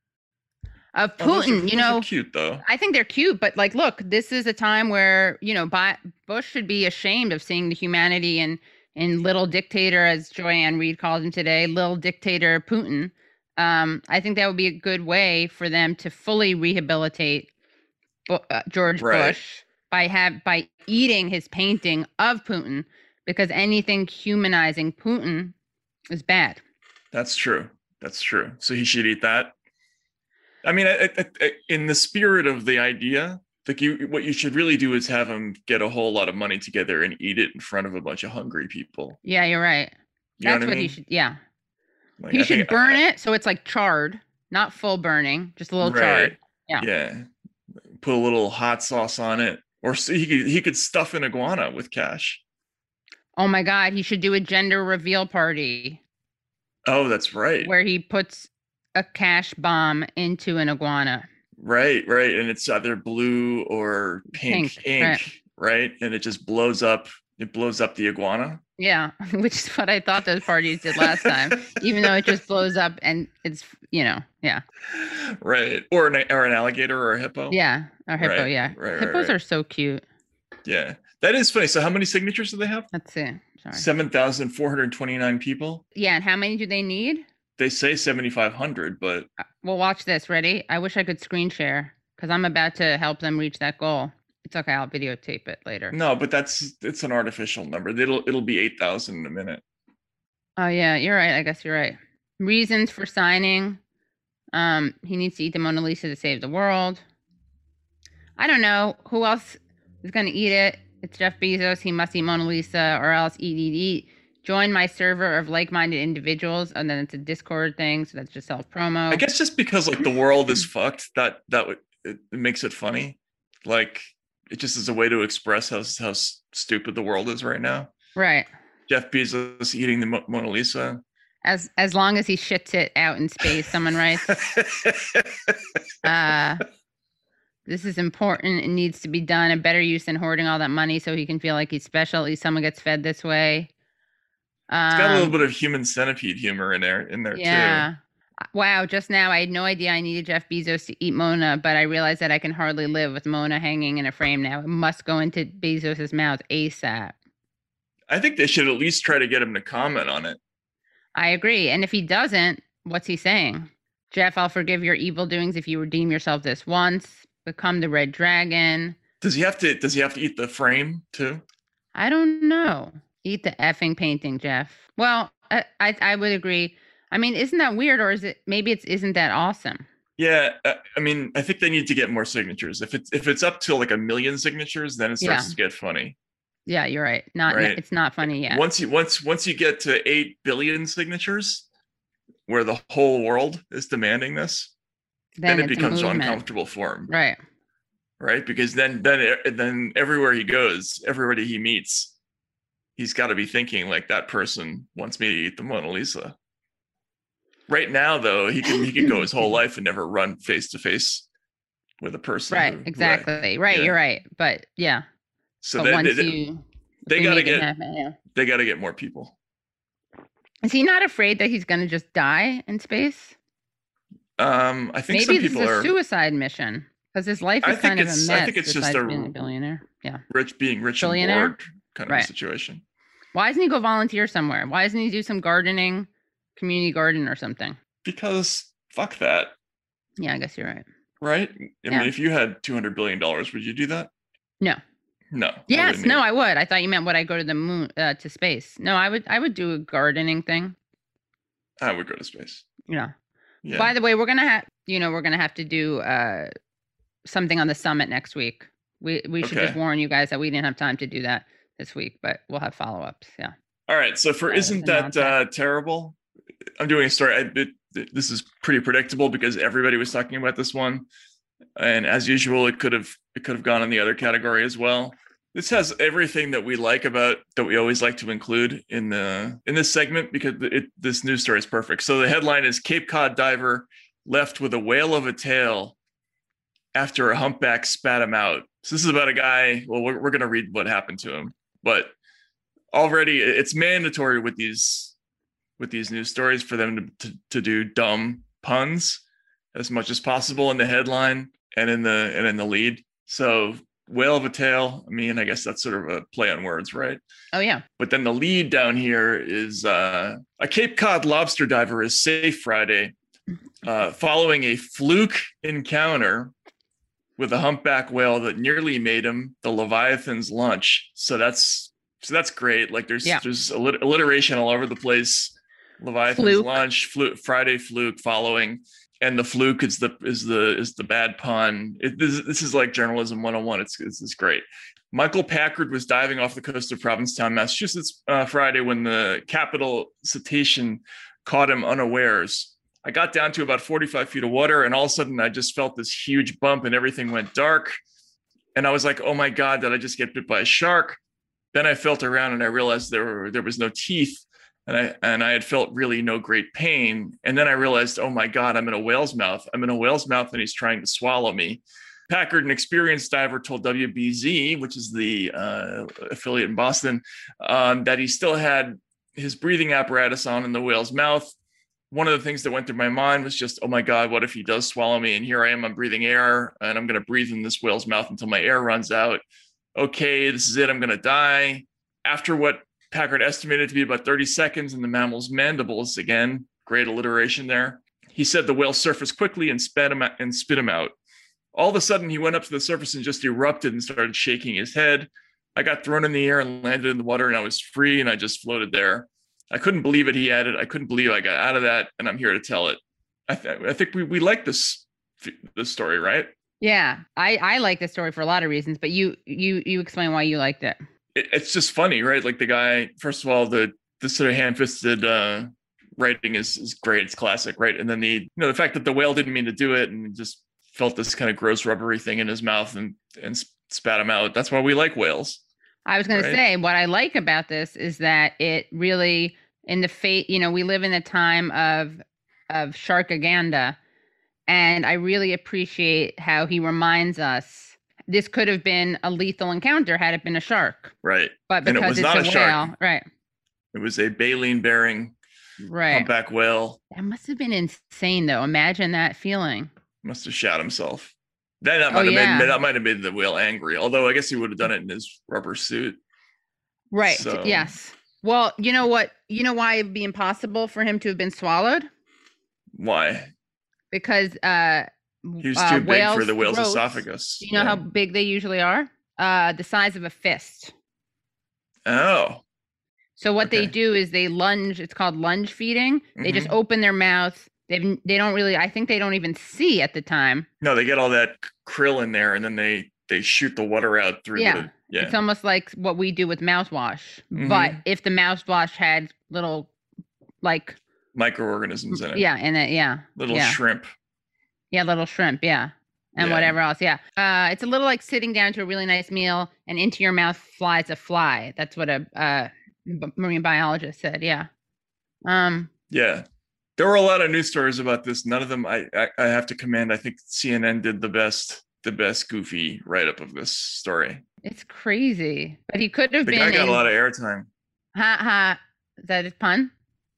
of Putin. Oh, those are, you know, those are cute though. I think they're cute, but like, look, this is a time where you know, Bush should be ashamed of seeing the humanity in in little dictator, as Joanne Reed called him today, little dictator Putin. Um, I think that would be a good way for them to fully rehabilitate Bu- uh, George right. Bush by have by eating his painting of Putin, because anything humanizing Putin is bad. That's true. That's true. So he should eat that. I mean, I, I, I, in the spirit of the idea, like you, what you should really do is have him get a whole lot of money together and eat it in front of a bunch of hungry people. Yeah, you're right. You That's what, what I mean? he should. Yeah, like, he I should think, burn I, it so it's like charred, not full burning, just a little right. charred. Yeah. Yeah. Put a little hot sauce on it, or so he could he could stuff an iguana with cash. Oh my God, he should do a gender reveal party. Oh, that's right. Where he puts a cash bomb into an iguana. Right, right. And it's either blue or pink, pink ink, right. right? And it just blows up. It blows up the iguana. Yeah, which is what I thought those parties did last time, even though it just blows up and it's, you know, yeah. Right. Or an, or an alligator or a hippo. Yeah, a hippo, right. yeah. Right, Hippos right, right. are so cute. Yeah, that is funny. So how many signatures do they have? Let's see. Sorry. seven thousand four hundred twenty-nine people. Yeah, and how many do they need? They say seventy-five hundred, but Well, watch this. Ready? I wish I could screen share because I'm about to help them reach that goal. It's okay. I'll videotape it later. no, but that's it's an artificial number. It'll it'll be eight thousand in a minute. Oh yeah, you're right. I guess you're right. Reasons for signing. Um, he needs to eat the Mona Lisa to save the world. I don't know who else is going to eat it. It's Jeff Bezos. He must eat Mona Lisa or else eat, eat, eat. Join my server of like-minded individuals, and then it's a Discord thing, so that's just self-promo. I guess just because like the world is fucked, that that would it, it makes it funny. Like it just is a way to express how how stupid the world is right now. Right. Jeff Bezos eating the Mo- Mona Lisa. As as long as he shits it out in space, someone writes. uh, this is important. It needs to be done. A better use than hoarding all that money so he can feel like he's special. At least someone gets fed this way. Um, It's got a little bit of human centipede humor in there, in there yeah. too. Wow. Just now, I had no idea I needed Jeff Bezos to eat Mona, but I realized that I can hardly live with Mona hanging in a frame now. It must go into Bezos's mouth ASAP. I think they should at least try to get him to comment on it. I agree. And if he doesn't, what's he saying? Jeff, I'll forgive your evil doings if you redeem yourself this once. Become the Red Dragon. Does he have to? Does he have to eat the frame too? I don't know. Eat the effing painting, Jeff. Well, I, I I would agree. I mean, isn't that weird, or is it? Maybe it's isn't that awesome? Yeah, uh, I mean, I think they need to get more signatures. If it's if it's up to like a million signatures, then it starts Yeah. to get funny. Yeah, you're right. Not Right. It's not funny yet. Once you once once you get to eight billion signatures, where the whole world is demanding this, then, it it's a becomes movement. uncomfortable for him, Right. right? Because then then then everywhere he goes, everybody he meets, he's got to be thinking like that person wants me to eat the Mona Lisa. Right now, though, he can he can go his whole life and never run face to face with a person. Right. who- Exactly. Right. Yeah. You're right. But yeah. So but they, once they, you they if we gotta make it get happen, yeah. they gotta get more people. Is he not afraid that he's going to just die in space? Um, I think Maybe some this people is a are suicide mission because his life I is think kind of a it's- mess. I think it's just besides a- being a billionaire. Yeah. rich, being rich and Billionaire? bored kind of Right. a situation. Why doesn't he go volunteer somewhere? Why doesn't he do some gardening, community garden or something? Because fuck that, Yeah, I guess you're right. right? I Yeah. mean, if you had two hundred billion dollars, would you do that? No. No. I Yes, wouldn't no, either. I would. I thought you meant would I go to the moon, uh, to space? No, I would. I would do a gardening thing. I would go to space. Yeah. Yeah. By the way, we're gonna have, you know, we're gonna have to do uh something on the summit next week. We we should just Okay. warn you guys that we didn't have time to do that this week, but we'll have follow ups. Yeah. All right. So for Uh, isn't the that non-tech. uh, terrible? I'm doing a story. I, it, it- this is pretty predictable because everybody was talking about this one, and as usual, it could have it could have gone in the other category as well. This has everything that we like about that we always like to include in the in this segment because it, this news story is perfect. So the headline is Cape Cod diver left with a whale of a tail after a humpback spat him out. So this is about a guy. Well, we're, we're going to read what happened to him, but already it's mandatory with these with these news stories for them to, to, to do dumb puns as much as possible in the headline and in the and in the lead. So whale of a tail, I mean, I guess that's sort of a play on words, right? Oh yeah. But then the lead down here is uh, a Cape Cod lobster diver is safe Friday uh, following a fluke encounter with a humpback whale that nearly made him the Leviathan's lunch. So that's so that's great. Like there's Yeah. there's allit- alliteration all over the place. Leviathan's Fluke. lunch, fluke, Friday fluke following, and the fluke is the is the is the bad pun. It, this, this is like journalism one oh one. It's it's, it's great. Michael Packard was diving off the coast of Provincetown, Massachusetts, uh, Friday when the capital cetacean caught him unawares. I got down to about forty-five feet of water, and all of a sudden I just felt this huge bump, and everything went dark. And I was like, "Oh my God, did I just get bit by a shark?" Then I felt around, and I realized there were there was no teeth, and I and I had felt really no great pain. And then I realized, "Oh my God, I'm in a whale's mouth. I'm in a whale's mouth, and he's trying to swallow me." Packard, an experienced diver, told W B Z, which is the uh, affiliate in Boston, um, that he still had his breathing apparatus on in the whale's mouth. One of the things that went through my mind was just, oh my God, what if he does swallow me? And here I am, I'm breathing air, and I'm going to breathe in this whale's mouth until my air runs out. Okay, this is it. I'm going to die. After what Packard estimated to be about thirty seconds in the mammal's mandibles, again, great alliteration there. He said the whale surfaced quickly and spat him out, and spit him out. All of a sudden, he went up to the surface and just erupted and started shaking his head. I got thrown in the air and landed in the water, and I was free, and I just floated there. I couldn't believe it, he added. I couldn't believe I got out of that, and I'm here to tell it. I, th- I think we, we like this, this story, right? Yeah, I, I like this story for a lot of reasons, but you you you explain why you liked it. it. It's just funny, right? Like the guy, first of all, the, the sort of ham-fisted uh, writing is, is great. It's classic, right? And then the, you know, the fact that the whale didn't mean to do it and just felt this kind of gross rubbery thing in his mouth and, and spat him out. That's why we like whales. I was going right? to say, what I like about this is that it really, in the fate, you know, we live in a time of, of sharkaganda, and I really appreciate how he reminds us this could have been a lethal encounter had it been a shark. Right. But because and it was it's not a, a whale, shark. right. It was a baleen bearing right. humpback whale. That must have been insane, though. Imagine that feeling. Must have shot himself. That, that might oh, have yeah. made that might have made the whale angry. Although I guess he would have done it in his rubber suit. Right. So. Yes. Well, you know what? You know why it'd be impossible for him to have been swallowed? Why? Because uh, he was too uh, big for the whale's throats, esophagus. Do you know yeah. how big they usually are? Uh, the size of a fist. Oh. So what okay. they do is they lunge. It's called lunge feeding. They mm-hmm. just open their mouth. They they don't really. I think they don't even see at the time. No, they get all that krill in there, and then they they shoot the water out through. Yeah, the, yeah. It's almost like what we do with mouthwash, mm-hmm. but if the mouthwash had little, like microorganisms in it. Yeah, in it. Yeah. Little yeah. shrimp. Yeah, little shrimp. Yeah. And yeah. whatever else. Yeah. Uh, it's a little like sitting down to a really nice meal and into your mouth flies a fly. That's what a uh, b- marine biologist said. Yeah. Um. Yeah. There were a lot of news stories about this. None of them I, I, I have to commend. I think C N N did the best, the best goofy write-up of this story. It's crazy. But he could have the been. The guy got in... a lot of airtime. Ha ha. Is that a pun?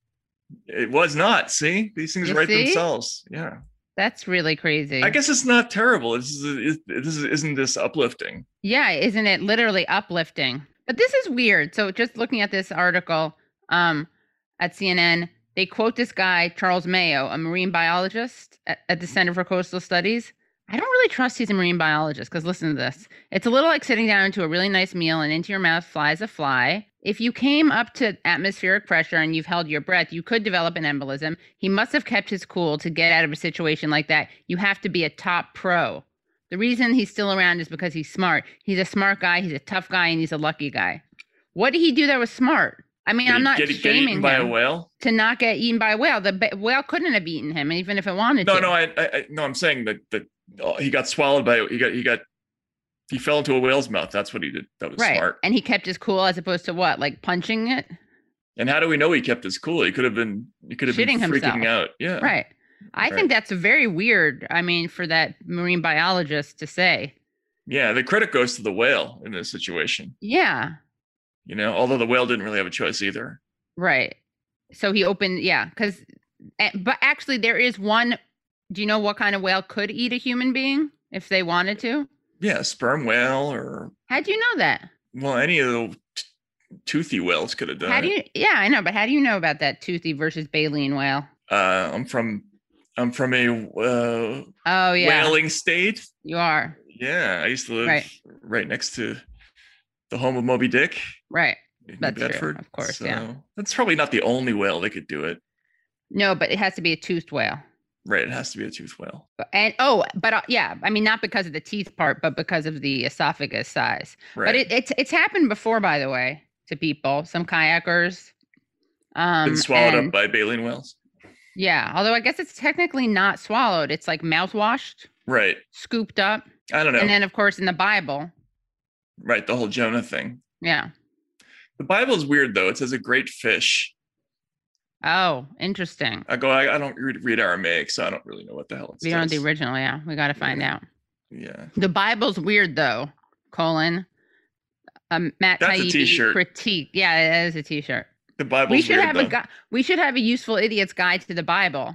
It was not. See? These things you write see? themselves. Yeah. That's really crazy. I guess it's not terrible. This is, this is isn't this uplifting? Yeah, isn't it literally uplifting? But this is weird. So just looking at this article um, at C N N, they quote this guy, Charles Mayo, a marine biologist at, at the Center for Coastal Studies. I don't really trust he's a marine biologist because listen to this. It's a little like sitting down to a really nice meal and into your mouth flies a fly. If you came up to atmospheric pressure and you've held your breath, you could develop an embolism. He must have kept his cool to get out of a situation like that. You have to be a top pro. The reason he's still around is because he's smart. He's a smart guy. He's a tough guy, and he's a lucky guy. What did he do that was smart? I mean, Did I'm he not get, shaming get eaten him by a whale to not get eaten by a whale. The ba- whale couldn't have eaten him, even if it wanted no, to. No, no, I, I, no, I'm saying that that oh, he got swallowed by he got he got he fell into a whale's mouth. That's what he did. That was right. smart. And he kept his cool as opposed to what, like punching it? And how do we know he kept his cool? He could have been he could have Shitting been freaking himself. out. Yeah, right. I right. think that's very weird. I mean, for that marine biologist to say. Yeah, the credit goes to the whale in this situation. Yeah. You know, although the whale didn't really have a choice either. Right. So he opened, yeah, because, but actually there is one, do you know what kind of whale could eat a human being if they wanted to? Yeah, sperm whale or. How do you know that? Well, any of the t- toothy whales could have done How do you, it. yeah, I know, but how do you know about that toothy versus baleen whale? Uh, I'm from, I'm from a uh, oh, yeah. whaling state. You are. Yeah, I used to live right, right next to the home of Moby Dick. Right. In That's Bedford. True, of course, so yeah. That's probably not the only whale that could do it. No, but it has to be a toothed whale. Right, it has to be a toothed whale. And oh, but uh, yeah, I mean, not because of the teeth part, but because of the esophagus size. Right. But it, it's it's happened before, by the way, to people, some kayakers. Um, Been swallowed and, up by baleen whales. Yeah, although I guess it's technically not swallowed; it's like mouthwashed, right? Scooped up. I don't know. And then, of course, in the Bible, right, the whole Jonah thing. Yeah. The Bible's weird though. It says a great fish. Oh, interesting. I go. I, I don't read, read Aramaic, so I don't really know what the hell it says. We don't know the original. Yeah, we got to find yeah. out. Yeah. The Bible's weird though. Colin. Um, Matt That's Taibbi a t-shirt. critique. Yeah, it is a t-shirt. The Bible's we should weird, have though. a gu- We should have a useful idiot's guide to the Bible.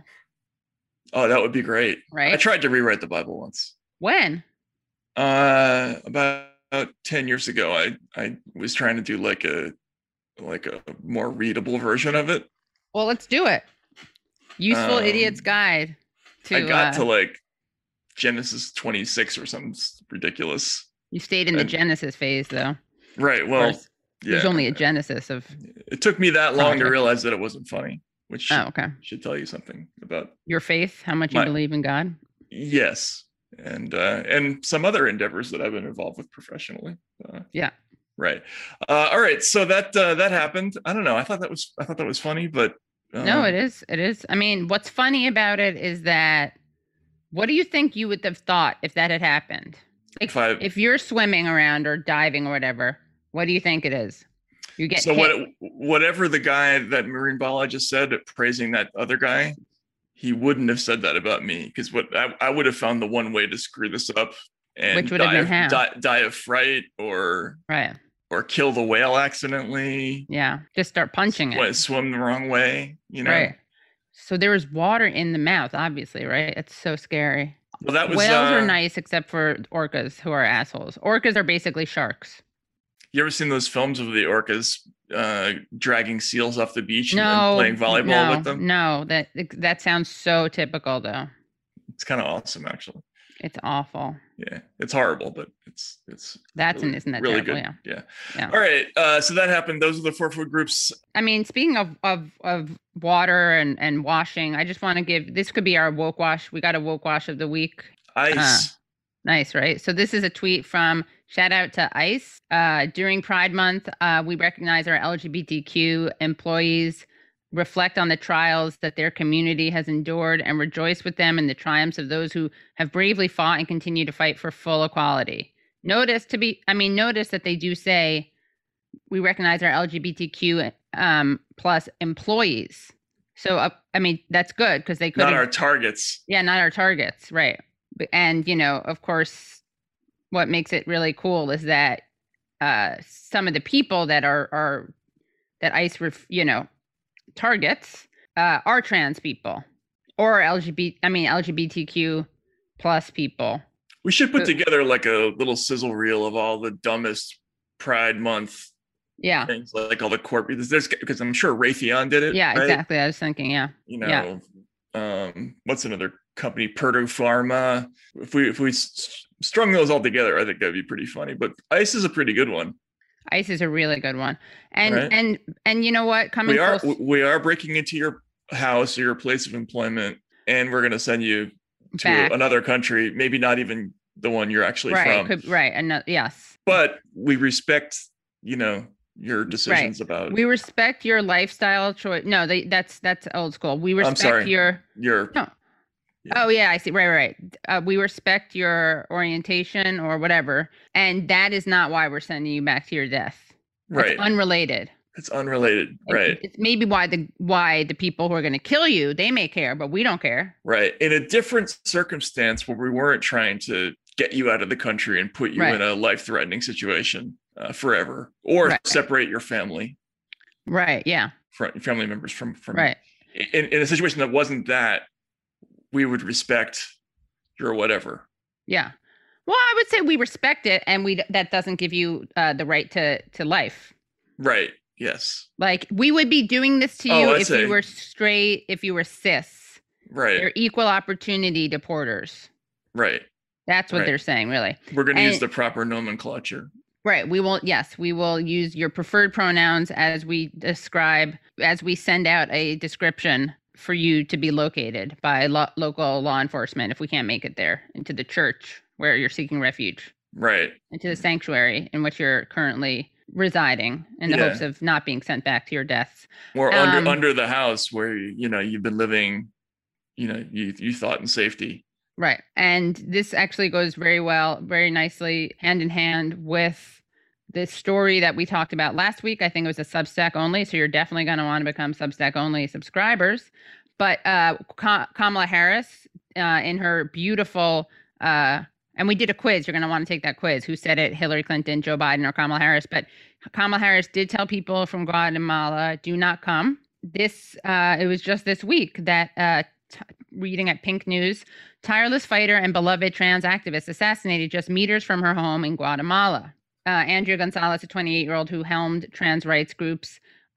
Oh, that would be great. Right. I tried to rewrite the Bible once. When? Uh, about ten years ago, I I was trying to do like a like a more readable version of it. Well, let's do it. Useful Um, Idiot's Guide to. I got uh, to like Genesis twenty-six or something ridiculous. You stayed in the and- Genesis phase, though. Right. Of Well, course. yeah. There's only a Genesis of. It took me that long to Project. realize that it wasn't funny, which should, Oh, okay. should tell you something about Your faith, how much you My- believe in God. yes, and uh, and some other endeavors that I've been involved with professionally. Uh, Yeah. Right. Uh, all right. So that uh, that happened. I don't know. I thought that was I thought that was funny, but um, No, it is. It is. I mean, what's funny about it is that what do you think you would have thought if that had happened? Like, If I- if you're swimming around or diving or whatever, what do you think it is? You get So hit. what, whatever the guy that marine biologist said praising that other guy, he wouldn't have said that about me, because what I, I would have found the one way to screw this up and Which would have die, been of, how? die, die of fright or Right. or kill the whale accidentally, Yeah. Just start punching sw- it. swim the wrong way, you know. Right. So there was water in the mouth, obviously, right? It's so scary. Well, that was Whales uh, are nice except for orcas, who are assholes. Orcas are basically sharks. You ever seen those films of the orcas uh, dragging seals off the beach and- No, and playing volleyball no, with them? No, that that sounds so typical, though. It's kind of awesome, actually. It's awful. Yeah, it's horrible, but it's it's That's really, an isn't that really terrible? good. Yeah. Yeah. Yeah. All right. Uh, so that happened. Those are the four food groups. I mean, speaking of of of water and and washing, I just want to give this could be our woke wash. We got a woke wash of the week. Ice. Nice, right? So this is a tweet from shout out to ICE. Uh, during Pride Month, uh, we recognize our L G B T Q employees, reflect on the trials that their community has endured, and rejoice with them in the triumphs of those who have bravely fought and continue to fight for full equality. Notice to be, I mean, notice that they do say we recognize our L G B T Q um, plus employees. So, uh, I mean, that's good because they could Not our targets. yeah, not our targets, right? B- And you know, of course, what makes it really cool is that uh, some of the people that are are that ICE, ref, you know, targets uh, are trans people or L G B T. I mean, L G B T Q plus people. We should put But- together like a little sizzle reel of all the dumbest Pride Month Yeah, things, like all the corporate. There's because I'm sure Raytheon did it. yeah, right? exactly. I was thinking, yeah, You Yeah. know, um, what's another company? Purdue Pharma. If we if we s- strung those all together, I think that'd be pretty funny. But ICE is a pretty good one. ICE is a really good one. And Right. and and you know what? Coming We are full- we are breaking into your house or your place of employment, and we're going to send you to Back. another country, maybe not even the one you're actually right, from. could, right, and uh, yes. But we respect, you know, your decisions about We respect your lifestyle choice. No, they, that's that's old school. We respect sorry. your. your. No. Yeah. Oh yeah, I see. Right, right. right. Uh, we respect your orientation or whatever, and that is not why we're sending you back to your death. That's Right. unrelated. It's unrelated. It- Right. It's maybe why the why the people who are going to kill you they may care, but we don't care. Right. In a different circumstance where we weren't trying to get you out of the country and put you Right. in a life-threatening situation uh, forever, or Right. separate your family, Right. Yeah. from family members from from. Right. In, in a situation that wasn't that, we would respect your whatever. Yeah. Well, I would say we respect it, and we that doesn't give you uh, the right to to life. Right. Yes. Like we would be doing this to Oh, you I if see. you were straight, if you were cis. Right. They're equal opportunity deporters. Right. That's what Right. they're saying, really. We're going to use And- the proper nomenclature. Right. We will, yes, we will use your preferred pronouns as we describe, as we send out a description for you to be located by lo- local law enforcement if we can't make it there, into the church where you're seeking refuge, Right. into the sanctuary in which you're currently residing in the Yeah. hopes of not being sent back to your deaths. Or Um, under under the house where you know you've been living, you know, you you thought in safety. Right. And this actually goes very well, very nicely hand in hand with the story that we talked about last week. I think it was a Substack only. So you're definitely going to want to become Substack only subscribers. But uh, Ka- Kamala Harris, uh, in her beautiful, uh, and we did a quiz. You're going to want to take that quiz. Who said it? Hillary Clinton, Joe Biden, or Kamala Harris? But Kamala Harris did tell people from Guatemala, do not come. This, uh, it was just this week that uh, t- reading at Pink News, tireless fighter and beloved trans activist assassinated just meters from her home in Guatemala. Uh, Andrea Gonzalez, a twenty-eight-year-old who helmed trans rights groups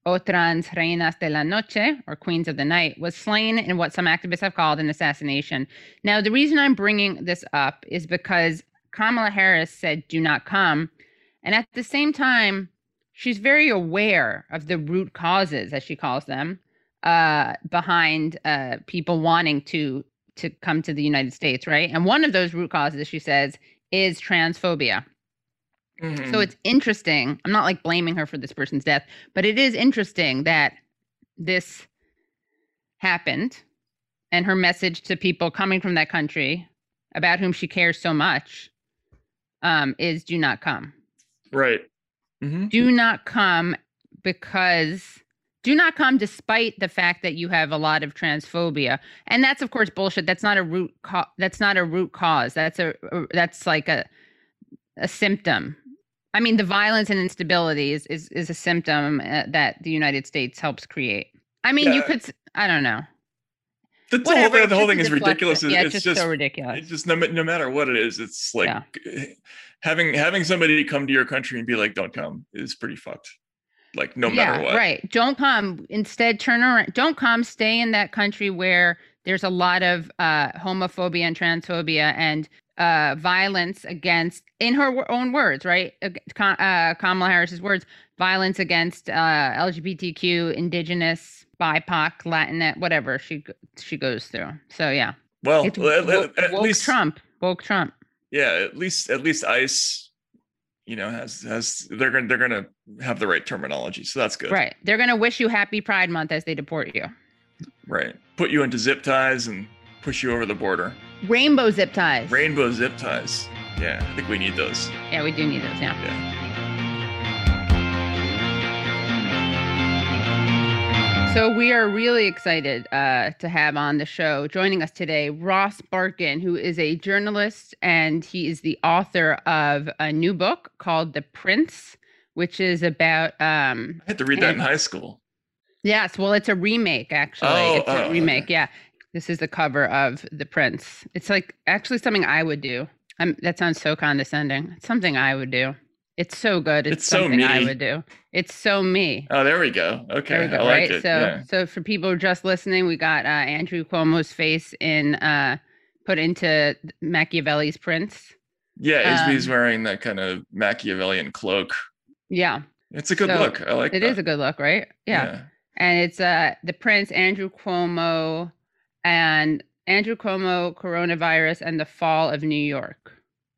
Otras Reinas de la Noche, or Queens of the Night, was slain in what some activists have called an assassination. Now, the reason I'm bringing this up is because Kamala Harris said, do not come. And at the same time, she's very aware of the root causes, as she calls them, uh, behind uh, people wanting to, to come to the United States, right? And one of those root causes, she says, is transphobia. Mm-hmm. So it's interesting. I'm not like blaming her for this person's death, but it is interesting that this happened and her message to people coming from that country about whom she cares so much um, is do not come. Right. Mm-hmm. Do not come because do not come despite the fact that you have a lot of transphobia. And that's, of course, bullshit. That's not a root co- that's not a root cause. That's a that's like a a symptom. I mean, the violence and instability is is, is a symptom uh, that the United States helps create. I mean, yeah. you could, I don't know. The, the whole thing, the whole thing is ridiculous. Yeah, it's, it's just, just so ridiculous. It's just no, no matter what it is, it's like yeah. having having somebody come to your country and be like, "Don't come," is pretty fucked. Like no yeah, matter what. Right. Don't come. Instead, turn around. Don't come. Stay in that country where there's a lot of uh, homophobia and transphobia and uh, violence against, in her own words, right? Uh, Kamala Harris's words, violence against uh, L G B T Q, indigenous, B I P O C, Latinx, whatever she she goes through. So yeah. Well, it's at, woke, at woke least Trump, woke Trump. Yeah, at least at least ICE, you know, has has they're gonna they're gonna have the right terminology, so that's good. Right. They're gonna wish you Happy Pride Month as they deport you. Right. Put you into zip ties and push you over the border. Rainbow zip ties. Rainbow zip ties. Yeah, I think we need those. Yeah, we do need those. Yeah. Yeah. So we are really excited uh, to have on the show, joining us today, Ross Barkan, who is a journalist, and he is the author of a new book called The Prince, which is about... Um, I had to read that and, in high school. Yes, well, it's a remake, actually. Oh, it's a oh, remake, okay. yeah. This is the cover of The Prince. It's like actually something I would do. I'm, that sounds so condescending. It's something I would do. It's so good. It's, it's so something me. I would do. It's so me. Oh, there we go. Okay, there we go, I like right? it. So, yeah. so for people just listening, we got uh, Andrew Cuomo's face in uh, put into Machiavelli's Prince. Yeah, he's, um, he's wearing that kind of Machiavellian cloak. Yeah, it's a good so look. I like it. It is a good look, right? Yeah, yeah. And it's uh, the Prince, Andrew Cuomo, and Andrew Cuomo, coronavirus, and the fall of New York.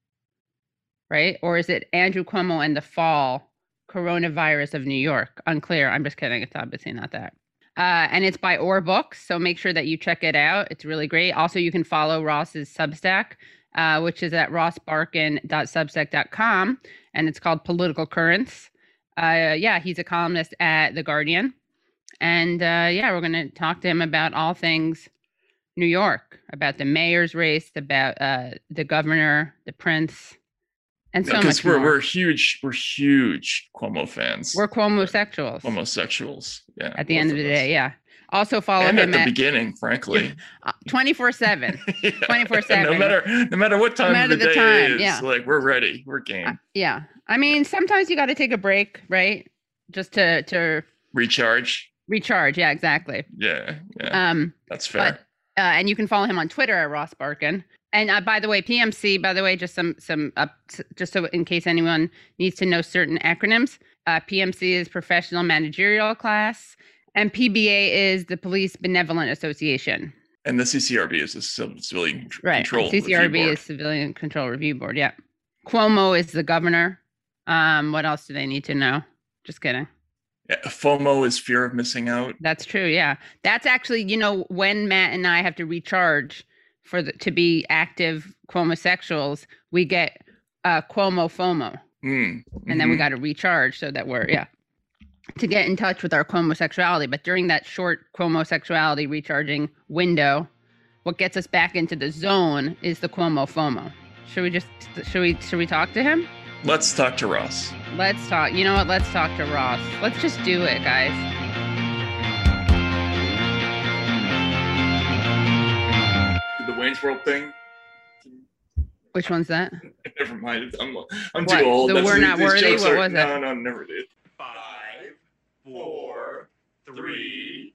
Right? Or is it Andrew Cuomo and the fall, coronavirus of New York? Unclear. I'm just kidding. It's obviously not that. Uh, and it's by Or Books, so make sure that you check it out. It's really great. Also, you can follow Ross's Substack, uh, which is at ross barkan dot substack dot com, and it's called Political Currents. Uh, yeah, he's a columnist at The Guardian. And uh, yeah, we're going to talk to him about all things New York, about the mayor's race, about uh, the governor, the prince, and so yeah, much we're, more. We're huge, we're huge Cuomo fans. We're Cuomo-sexuals. Homosexuals, yeah. At the end of the day, yeah. Also follow and him at the at, beginning, frankly. twenty-four seven. twenty-four seven. No matter, no matter what time no matter of the, the day time, it is, yeah. like we're ready, we're game. Uh, yeah. I mean, sometimes you got to take a break, right? Just to to recharge. Recharge, yeah, exactly. Yeah, yeah. Um, that's fair. But, uh, and you can follow him on Twitter at Ross Barkan. And uh, by the way, P M C, by the way, just some, some, uh, just so in case anyone needs to know certain acronyms, uh, P M C is Professional Managerial Class, and P B A is the Police Benevolent Association. And the C C R B is the Civilian right. Control C C R B Review Board. is Civilian Control Review Board, yeah. Cuomo is the governor. Um, what else do they need to know? Just kidding. Yeah, FOMO is fear of missing out. That's true, yeah. That's actually, you know, when Matt and I have to recharge for the, to be active Cuomo-sexuals, we get uh, Cuomo FOMO. Mm, mm-hmm. And then we got to recharge so that we're, yeah, to get in touch with our Cuomo-sexuality. But during that short Cuomo-sexuality recharging window, what gets us back into the zone is the Cuomo FOMO. Should we just, should we, should we talk to him? Let's talk to Ross. Let's talk. You know what? Let's talk to Ross. Let's just do it, guys. The Wayne's World thing. Which one's that? Never mind. I'm, I'm what? too old. The That's We're the, Not Worthy? What are, was no, it? No, no, never did. Five, four, three.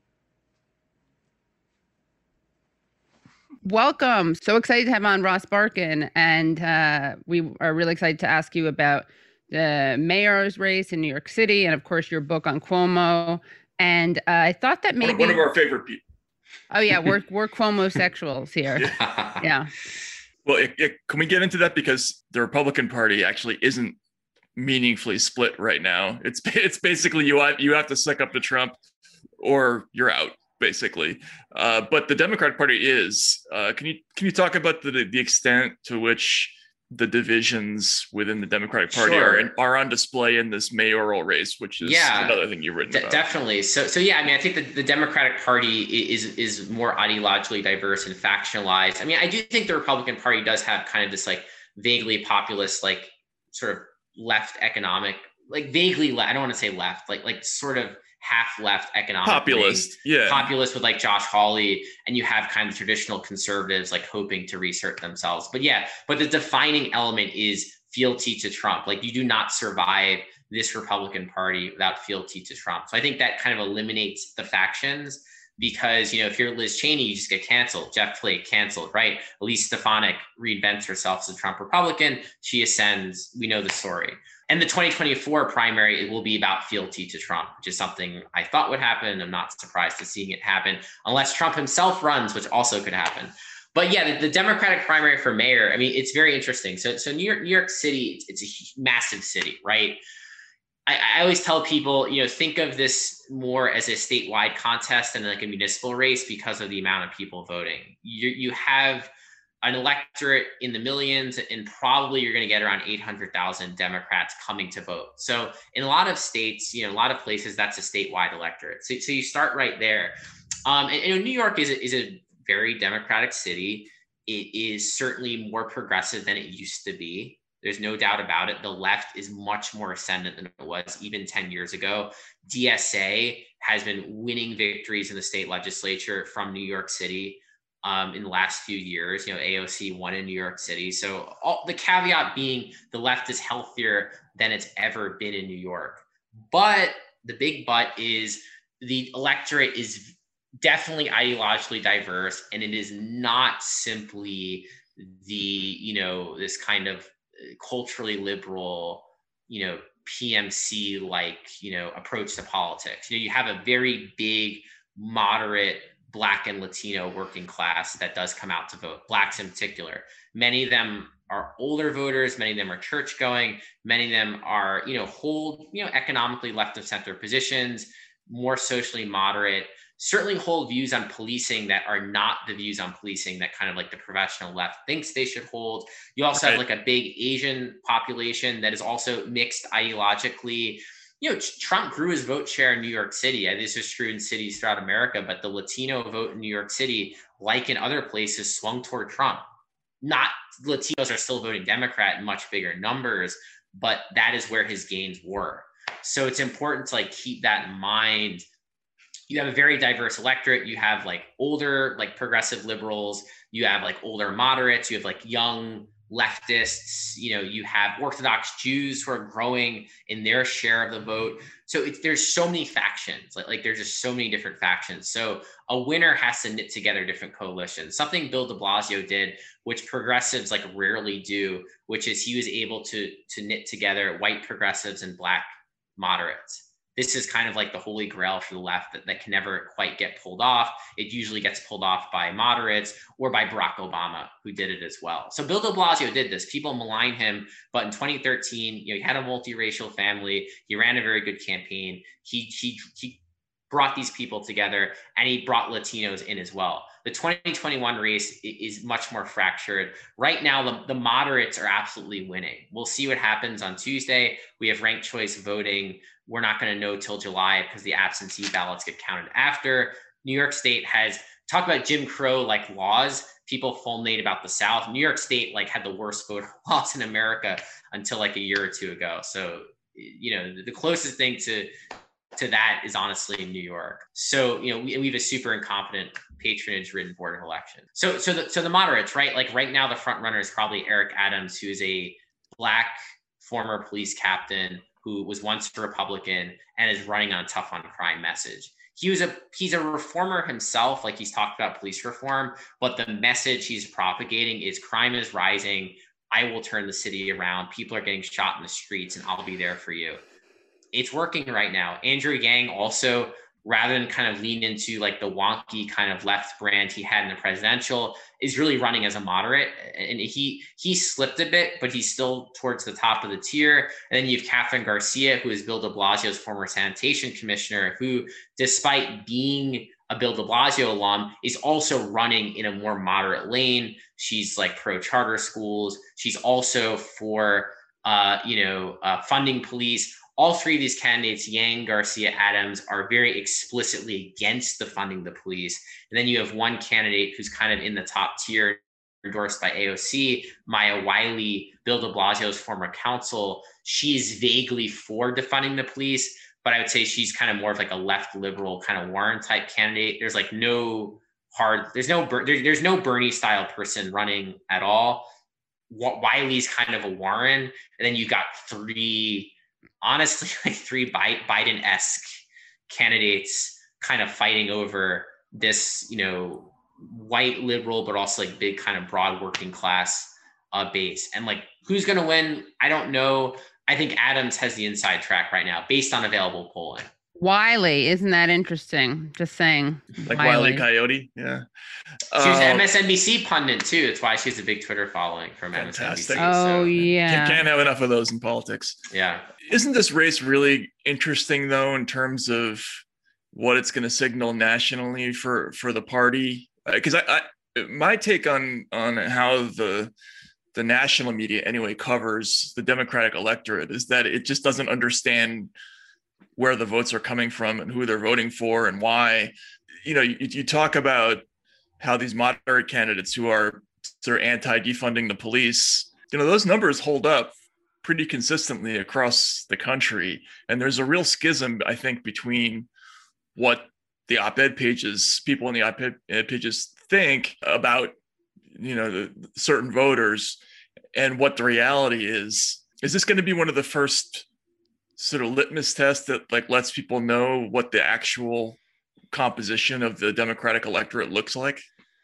Welcome. So excited to have on Ross Barkan. And uh, we are really excited to ask you about the mayor's race in New York City and, of course, your book on Cuomo. And uh, I thought that maybe... One of our favorite people. Oh, yeah. We're, we're Cuomo-sexuals here. Yeah. Yeah. Well, it, it, can we get into that? Because the Republican Party actually isn't meaningfully split right now. It's it's basically you have, you have to suck up to Trump or you're out, basically. Uh, but the Democratic Party is. Uh, can you can you talk about the the extent to which the divisions within the Democratic Party Sure. are in, are on display in this mayoral race, which is Yeah, another thing you've written D- about. Definitely. So, so yeah, I mean, I think that the Democratic Party is is more ideologically diverse and factionalized. I mean, I do think the Republican Party does have kind of this like vaguely populist, like sort of left economic, like vaguely, le- I don't want to say left, like like sort of half left economic Populist, wing, yeah. populist with like Josh Hawley, and you have kind of traditional conservatives like hoping to reassert themselves. But yeah, but the defining element is fealty to Trump. Like you do not survive this Republican Party without fealty to Trump. So I think that kind of eliminates the factions because, you know, if you're Liz Cheney, you just get canceled. Jeff Flake canceled, right? Elise Stefanik reinvents herself as a Trump Republican. She ascends. We know the story. And the twenty twenty-four primary, it will be about fealty to Trump, which is something I thought would happen. I'm not surprised to seeing it happen, unless Trump himself runs, which also could happen. But yeah, the, the Democratic primary for mayor, I mean, it's very interesting. So, so New York, New York City, it's, it's a massive city, right? I, I always tell people, you know, think of this more as a statewide contest than like a municipal race because of the amount of people voting. You, you have an electorate in the millions, and probably you're going to get around eight hundred thousand Democrats coming to vote. So in a lot of states, you know, a lot of places, that's a statewide electorate. So, so you start right there. Um, and, and New York is a, is a very Democratic city. It is certainly more progressive than it used to be. There's no doubt about it. The left is much more ascendant than it was even ten years ago. D S A has been winning victories in the state legislature from New York City um, in the last few years. You know, A O C won in New York City. So all, the caveat being the left is healthier than it's ever been in New York. But the big but is the electorate is definitely ideologically diverse, and it is not simply the, you know, this kind of culturally liberal, you know, P M C like, you know, approach to politics. You know, you have a very big, moderate Black and Latino working class that does come out to vote, Blacks in particular. Many of them are older voters, many of them are church going, many of them are, you know, hold, you know, economically left of center positions, more socially moderate, certainly hold views on policing that are not the views on policing that kind of like the professional left thinks they should hold. You also have like a big Asian population that is also mixed ideologically. You know, Trump grew his vote share in New York City. This is true in cities throughout America, but the Latino vote in New York City, like in other places, swung toward Trump. Not Latinos are still voting Democrat in much bigger numbers, but that is where his gains were. So it's important to like keep that in mind. You have a very diverse electorate. You have like older, like progressive liberals. You have like older moderates. You have like young leftists. You know, you have Orthodox Jews who are growing in their share of the vote. So it's, there's so many factions. Like, like there's just so many different factions. So a winner has to knit together different coalitions. Something Bill de Blasio did, which progressives like rarely do, which is he was able to to knit together white progressives and Black moderates. This is kind of like the holy grail for the left that, that can never quite get pulled off. It usually gets pulled off by moderates or by Barack Obama, who did it as well. So Bill de Blasio did this. People malign him, but in twenty thirteen, you know, he had a multiracial family. He ran a very good campaign. He he he brought these people together, and he brought Latinos in as well. The twenty twenty-one race is much more fractured. Right now, the, the moderates are absolutely winning. We'll see what happens on Tuesday. We have ranked choice voting. We're not going to know till July because the absentee ballots get counted after. New York State has, talk about Jim Crow like laws. People fulminate about the South. New York State like had the worst voter laws in America until like a year or two ago. So, you know, the closest thing to to that is honestly New York. So, you know, we, we have a super incompetent patronage-ridden board of election. So, so the so the moderates, right? Like right now, the front runner is probably Eric Adams, who is a Black former police captain who was once a Republican and is running on a tough on crime message. he was a he's a reformer himself. Like he's talked about police reform, but the message he's propagating is crime is rising. I will turn the city around. People are getting shot in the streets, and I'll be there for you. It's working right now. Andrew Yang also, rather than kind of lean into like the wonky kind of left brand he had in the presidential, is really running as a moderate. And he he slipped a bit, but he's still towards the top of the tier. And then you have Catherine Garcia, who is Bill de Blasio's former sanitation commissioner, who, despite being a Bill de Blasio alum, is also running in a more moderate lane. She's like pro charter schools. She's also for, uh, you know, uh, funding police. All three of these candidates, Yang, Garcia, Adams, are very explicitly against the funding the police. And then you have one candidate who's kind of in the top tier, endorsed by A O C, Maya Wiley, Bill de Blasio's former counsel. She's vaguely for defunding the police, but I would say she's kind of more of like a left liberal kind of Warren type candidate. There's like no hard, there's no, there, there's no Bernie style person running at all. Wiley's kind of a Warren. And then you got three, honestly, like three Biden-esque candidates kind of fighting over this, you know, white liberal, but also like big kind of broad working class uh, base. And like, who's going to win? I don't know. I think Adams has the inside track right now based on available polling. Wiley, isn't that interesting? Just saying. Like Wiley, Wiley Coyote, yeah. She's uh, an M S N B C pundit too. That's why she has a big Twitter following from fantastic. M S N B C. Oh so. yeah. Can't have enough of those in politics. Yeah. Isn't this race really interesting though, in terms of what it's going to signal nationally for for the party? Because I, I, my take on on how the the national media anyway covers the Democratic electorate is that it just doesn't understand where the votes are coming from and who they're voting for and why. You know, you, you talk about how these moderate candidates who are sort of anti-defunding the police, you know, those numbers hold up pretty consistently across the country. And there's a real schism, I think, between what the op-ed pages, people in the op-ed pages think about, you know, the certain voters and what the reality is. Is this going to be one of the first sort of litmus tests that like lets people know what the actual composition of the Democratic electorate looks like?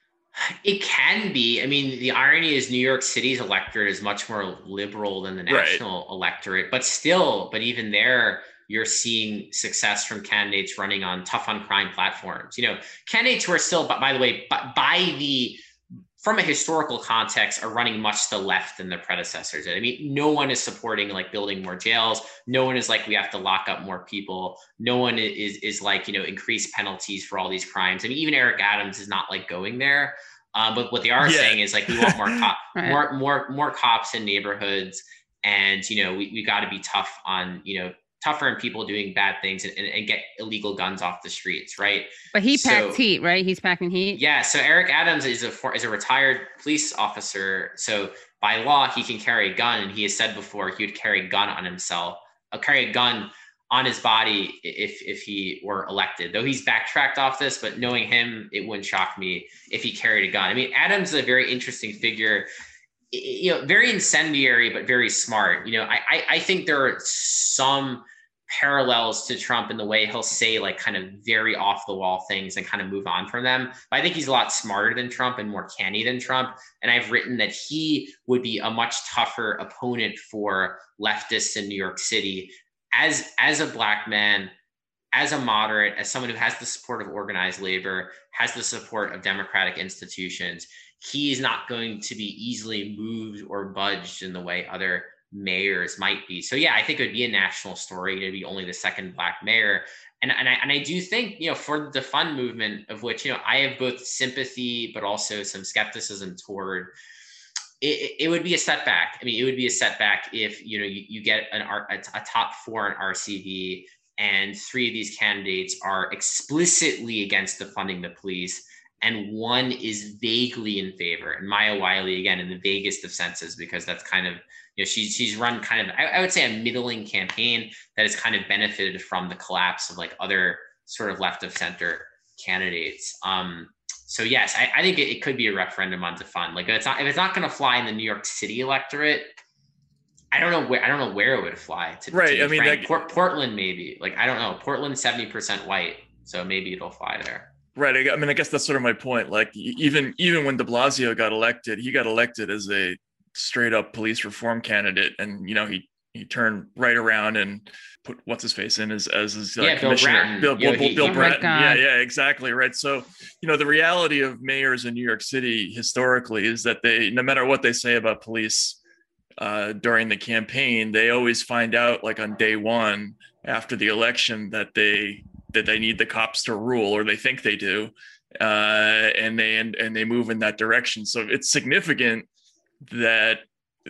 It can be. I mean, the irony is New York City's electorate is much more liberal than the national right. electorate, but still, but even there, you're seeing success from candidates running on tough on crime platforms. You know, candidates who are still, by the way, by, by the from a historical context, are running much to the left than their predecessors. I mean, no one is supporting like building more jails. No one is like, we have to lock up more people. No one is is like, you know, increase penalties for all these crimes. I mean, even Eric Adams is not like going there. Uh, but what they are yeah. saying is like, we want more cop, right. more more more cops in neighborhoods, and you know, we we got to be tough on, you know, tougher on people doing bad things and, and, and get illegal guns off the streets, right? But he packs so, heat, right? He's packing heat. Yeah. So Eric Adams is a is a retired police officer. So by law, he can carry a gun, and he has said before he would carry a gun on himself, uh, carry a gun on his body if if he were elected. Though he's backtracked off this, but knowing him, it wouldn't shock me if he carried a gun. I mean, Adams is a very interesting figure. You know, very incendiary, but very smart. You know, I, I I think there are some parallels to Trump in the way he'll say like kind of very off the wall things and kind of move on from them. But I think he's a lot smarter than Trump and more canny than Trump. And I've written that he would be a much tougher opponent for leftists in New York City as as a Black man, as a moderate, as someone who has the support of organized labor, has the support of democratic institutions. He is not going to be easily moved or budged in the way other mayors might be. So yeah, I think it would be a national story to be only the second Black mayor. And, and, I, and I do think, you know, for the defund movement, of which, you know, I have both sympathy, but also some skepticism toward, it, it would be a setback. I mean, it would be a setback if, you know, you, you get an a, a top four in R C V and three of these candidates are explicitly against defunding the police, and one is vaguely in favor. And Maya Wiley, again, in the vaguest of senses, because that's kind of, you know, she's she's run kind of, I, I would say, a middling campaign that has kind of benefited from the collapse of like other sort of left of center candidates. Um, so yes, I, I think it, it could be a referendum on defund. Like, if it's not if it's not going to fly in the New York City electorate, I don't know where I don't know where it would fly. To, right. to I mean, frank. that... Port, Portland maybe. Like, I don't know. Portland's seventy percent white. So maybe it'll fly there. Right. I mean, I guess that's sort of my point. Like even even when de Blasio got elected, he got elected as a straight up police reform candidate. And, you know, he he turned right around and put what's his face in as as his uh, yeah, commissioner. Bill Bratton. Bill, You know, Bill, he- Bill Oh my Bratton. God. Yeah, yeah, exactly. Right. So, you know, the reality of mayors in New York City historically is that they, no matter what they say about police uh, during the campaign, they always find out like on day one after the election that they that they need the cops to rule, or they think they do, uh, and they and, and they move in that direction. So it's significant that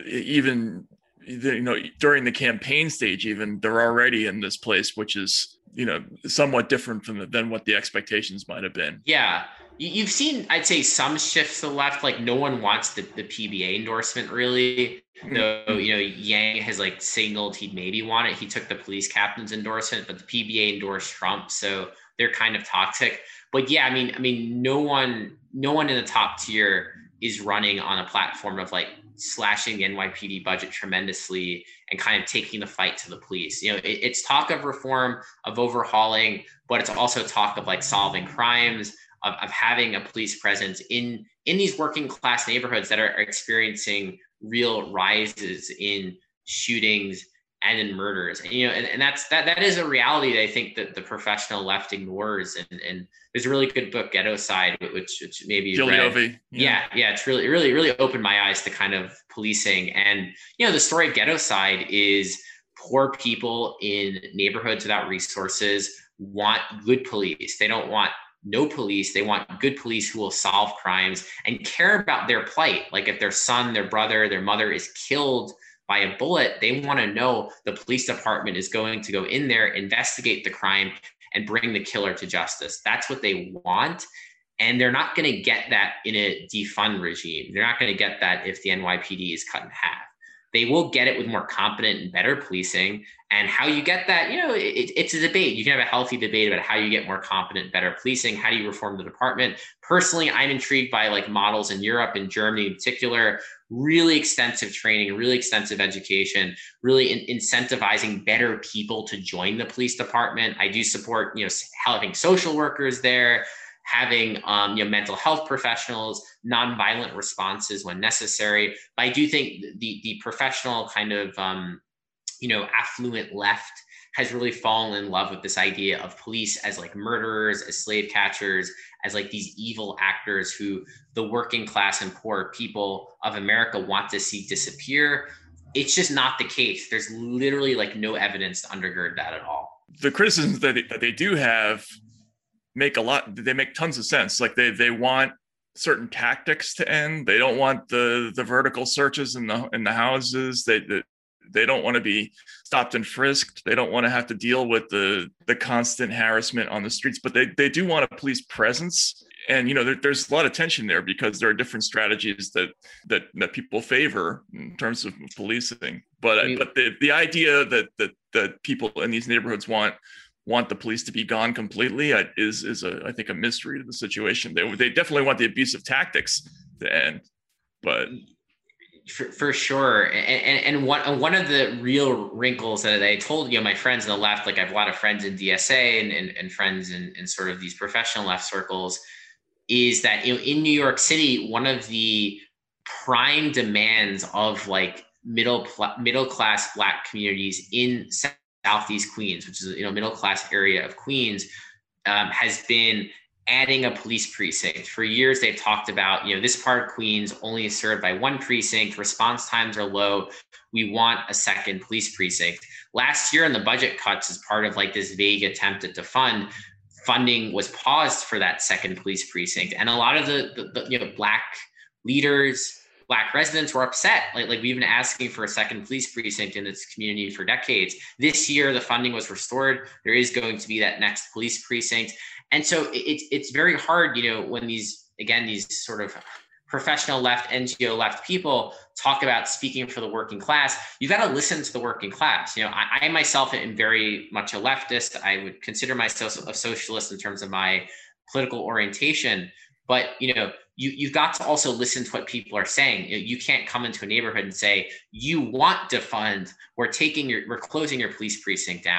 even you know during the campaign stage, even they're already in this place, which is you know somewhat different from the, than what the expectations might have been. Yeah. You- You've seen, I'd say, some shifts to the left. Like no one wants the, the P B A endorsement really. Though, you know, Yang has like signaled he'd maybe want it. He took the police captain's endorsement, but the P B A endorsed Trump. So they're kind of toxic. But yeah, I mean, I mean, no one, no one in the top tier is running on a platform of like slashing the N Y P D budget tremendously and kind of taking the fight to the police. You know, it, it's talk of reform, of overhauling, but it's also talk of like solving crimes, of, of having a police presence in in these working class neighborhoods that are experiencing real rises in shootings and in murders. And, you know, and, and that's that that is a reality that I think that the professional left ignores. And, and there's a really good book, Ghetto Side, which which maybe you read. Gigliovi. Yeah, yeah, it's really, really, really opened my eyes to kind of policing. And you know, the story of Ghetto Side is poor people in neighborhoods without resources want good police. They don't want no police. They want good police who will solve crimes and care about their plight. Like if their son, their brother, their mother is killed by a bullet, they want to know the police department is going to go in there, investigate the crime, and bring the killer to justice. That's what they want. And they're not going to get that in a defund regime. They're not going to get that if the N Y P D is cut in half. They will get it with more competent and better policing. And how you get that, you know, it, it's a debate. You can have a healthy debate about how you get more competent, better policing. How do you reform the department? Personally, I'm intrigued by like models in Europe and Germany in particular, really extensive training, really extensive education, really in- incentivizing better people to join the police department. I do support, you know, having social workers there, having um, you know, mental health professionals, nonviolent responses when necessary. But I do think the the professional kind of um, you know affluent left has really fallen in love with this idea of police as like murderers, as slave catchers, as like these evil actors who the working class and poor people of America want to see disappear. It's just not the case. There's literally like no evidence to undergird that at all. The criticisms that they, that they do have make a lot, they make tons of sense. Like they they want certain tactics to end. They don't want the the vertical searches in the in the houses. They they, they don't want to be stopped and frisked. They don't want to have to deal with the the constant harassment on the streets, but they they do want a police presence. And you know there, there's a lot of tension there because there are different strategies that that that people favor in terms of policing. But I mean, but the the idea that that that people in these neighborhoods want want the police to be gone completely is is a I think a mystery to the situation. They they definitely want the abusive tactics to end, but for, for sure. And, and and one one of the real wrinkles that I told you know my friends on the left, like I have a lot of friends in D S A and and, and friends in, in sort of these professional left circles, is that you know, in New York City, one of the prime demands of like middle middle class Black communities in Southeast Queens, which is you know middle class area of Queens, um, has been adding a police precinct. For years, they've talked about you know this part of Queens only is served by one precinct. Response times are low. We want a second police precinct. Last year, in the budget cuts, as part of like this vague attempt at to fund, funding was paused for that second police precinct, and a lot of the, the, the you know Black leaders, Black residents were upset. Like, like we've been asking for a second police precinct in this community for decades. This year, the funding was restored. There is going to be that next police precinct. And so it's it's very hard, you know, when these, again, these sort of professional left, N G O left people talk about speaking for the working class. You've got to listen to the working class. You know, I, I myself am very much a leftist. I would consider myself a socialist in terms of my political orientation. But, you know, you, you've got to also listen to what people are saying. You know, you can't come into a neighborhood and say, you want to fund, we're taking your, we're closing your police precinct down.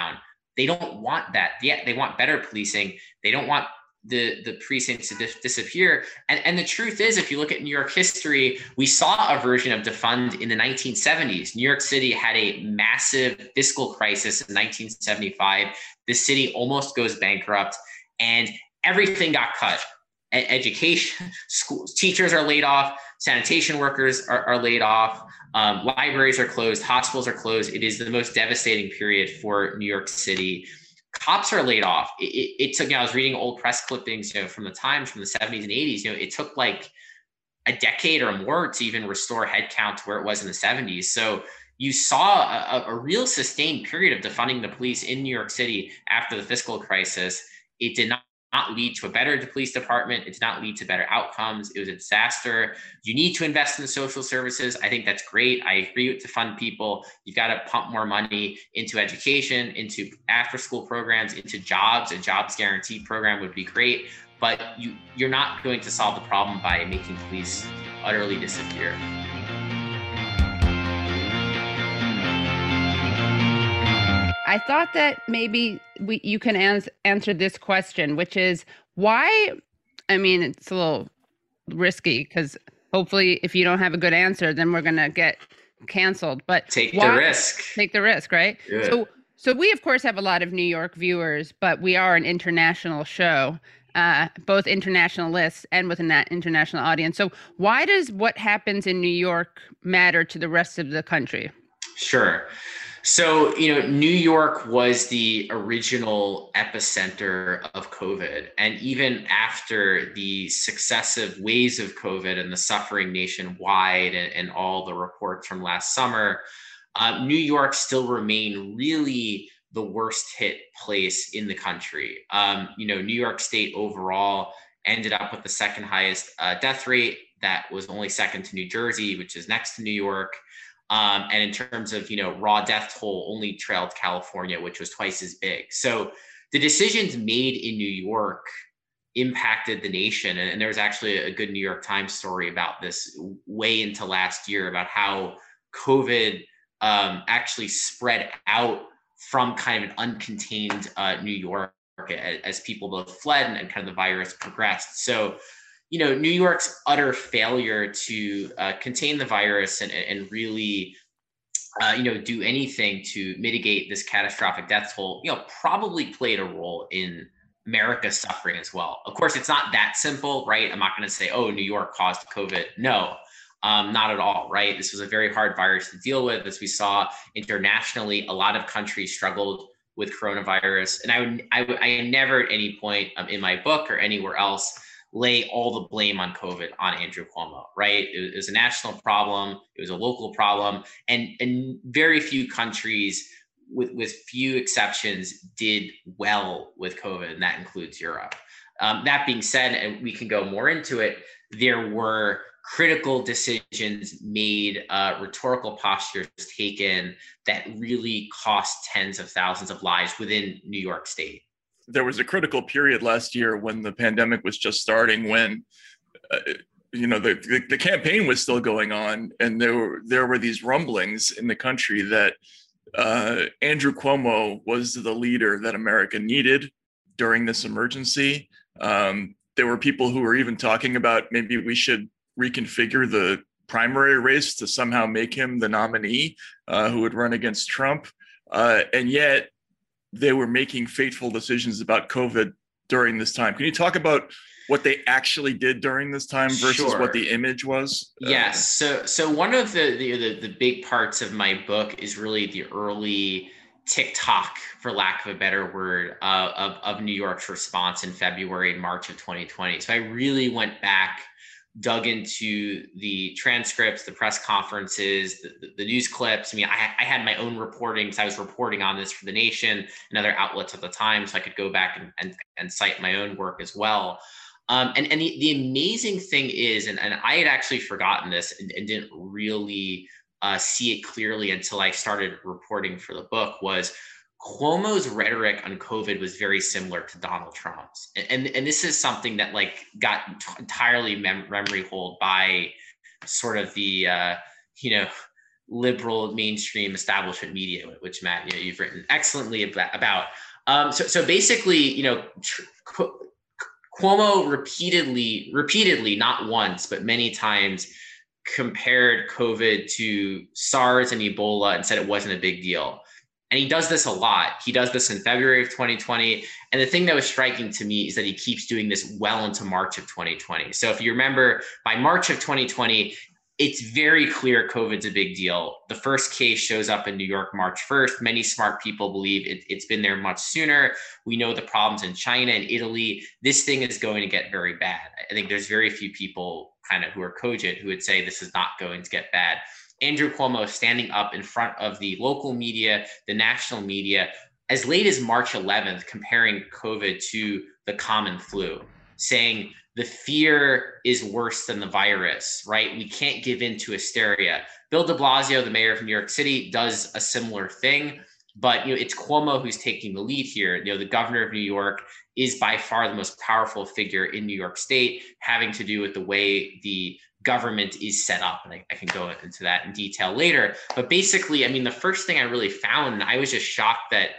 they don't want that. Yeah, they want better policing. They don't want the, the precincts to dis- disappear. And, and the truth is, if you look at New York history, we saw a version of defund in the nineteen seventies. New York City had a massive fiscal crisis in nineteen seventy-five. The city almost goes bankrupt and everything got cut. Education, schools, teachers are laid off, sanitation workers are, are laid off, um, libraries are closed, hospitals are closed. It is the most devastating period for New York City. Cops are laid off. It, it, it took, you know, I was reading old press clippings, you know, from the times from the seventies and eighties, you know, it took like a decade or more to even restore headcount to where it was in the seventies. So you saw a, a real sustained period of defunding the police in New York City after the fiscal crisis. It did not not lead to a better police department. It did not lead to better outcomes. It was a disaster. You need to invest in the social services. I think that's great. I agree with to fund people. You've got to pump more money into education, into after school programs, into jobs. A jobs guarantee program would be great, but you, you're not going to solve the problem by making police utterly disappear. I thought that maybe we you can ans- answer this question, which is why, I mean, it's a little risky because hopefully if you don't have a good answer, then we're going to get canceled. But take why, the risk. Take the risk, right? Good. So, so we, of course, have a lot of New York viewers, but we are an international show, uh, both internationalists and with an international audience. So why does what happens in New York matter to the rest of the country? Sure. So, you know, New York was the original epicenter of COVID. And even after the successive waves of COVID and the suffering nationwide and, and all the reports from last summer, uh, New York still remained really the worst hit place in the country. Um, you know, New York State overall ended up with the second highest uh, death rate. That was only second to New Jersey, which is next to New York. Um, and in terms of, you know, raw death toll, only trailed California, which was twice as big. So the decisions made in New York impacted the nation. And, and there was actually a good New York Times story about this way into last year about how COVID um, actually spread out from kind of an uncontained uh, New York as, as people both fled and, and kind of the virus progressed. So, you know, New York's utter failure to uh, contain the virus and, and really, uh, you know, do anything to mitigate this catastrophic death toll, you know, probably played a role in America's suffering as well. Of course, it's not that simple, right? I'm not going to say, oh, New York caused COVID. No, um, not at all, right? This was a very hard virus to deal with. As we saw internationally, a lot of countries struggled with coronavirus. And I would, I, would, I never at any point um, in my book or anywhere else lay all the blame on COVID on Andrew Cuomo, right? It was a national problem. It was a local problem. And, and very few countries, with, with few exceptions, did well with COVID, and that includes Europe. Um, that being said, and we can go more into it, there were critical decisions made, uh, rhetorical postures taken that really cost tens of thousands of lives within New York State. There was a critical period last year when the pandemic was just starting, when uh, you know the, the the campaign was still going on, and there were there were these rumblings in the country that uh, Andrew Cuomo was the leader that America needed during this emergency. Um, there were people who were even talking about maybe we should reconfigure the primary race to somehow make him the nominee uh, who would run against Trump, uh, and yet they were making fateful decisions about COVID during this time. Can you talk about what they actually did during this time versus Sure. what the image was? Yes. So, so one of the, the the the big parts of my book is really the early TikTok, for lack of a better word, uh, of of New York's response in February and March of twenty twenty. So I really went back, dug into the transcripts, the press conferences, the, the, the news clips. I mean, I, I had my own reporting because I was reporting on this for The Nation and other outlets at the time, so I could go back and, and, and cite my own work as well. Um, and and the, the amazing thing is, and, and I had actually forgotten this and, and didn't really uh, see it clearly until I started reporting for the book, was Cuomo's rhetoric on COVID was very similar to Donald Trump's. And, and, and this is something that like got entirely mem- memory hold by sort of the, uh, you know, liberal mainstream establishment media, which Matt, you know, you've written excellently about. Um, so, so basically, you know, tr- Cuomo repeatedly, repeatedly, not once, but many times compared COVID to SARS and Ebola and said it wasn't a big deal. And he does this a lot. He does this in February of twenty twenty. And the thing that was striking to me is that he keeps doing this well into March of twenty twenty. So if you remember, by March of twenty twenty, it's very clear COVID's a big deal. The first case shows up in New York March first. Many smart people believe it, it's been there much sooner. We know the problems in China and Italy. This thing is going to get very bad. I think there's very few people kind of who are cogent who would say this is not going to get bad. Andrew Cuomo standing up in front of the local media, the national media, as late as March eleventh, comparing COVID to the common flu, saying the fear is worse than the virus, right? We can't give in to hysteria. Bill de Blasio, the mayor of New York City, does a similar thing, but you know, it's Cuomo who's taking the lead here. You know, the governor of New York is by far the most powerful figure in New York State, having to do with the way the government is set up. And I, I can go into that in detail later. But basically, I mean, the first thing I really found, and I was just shocked that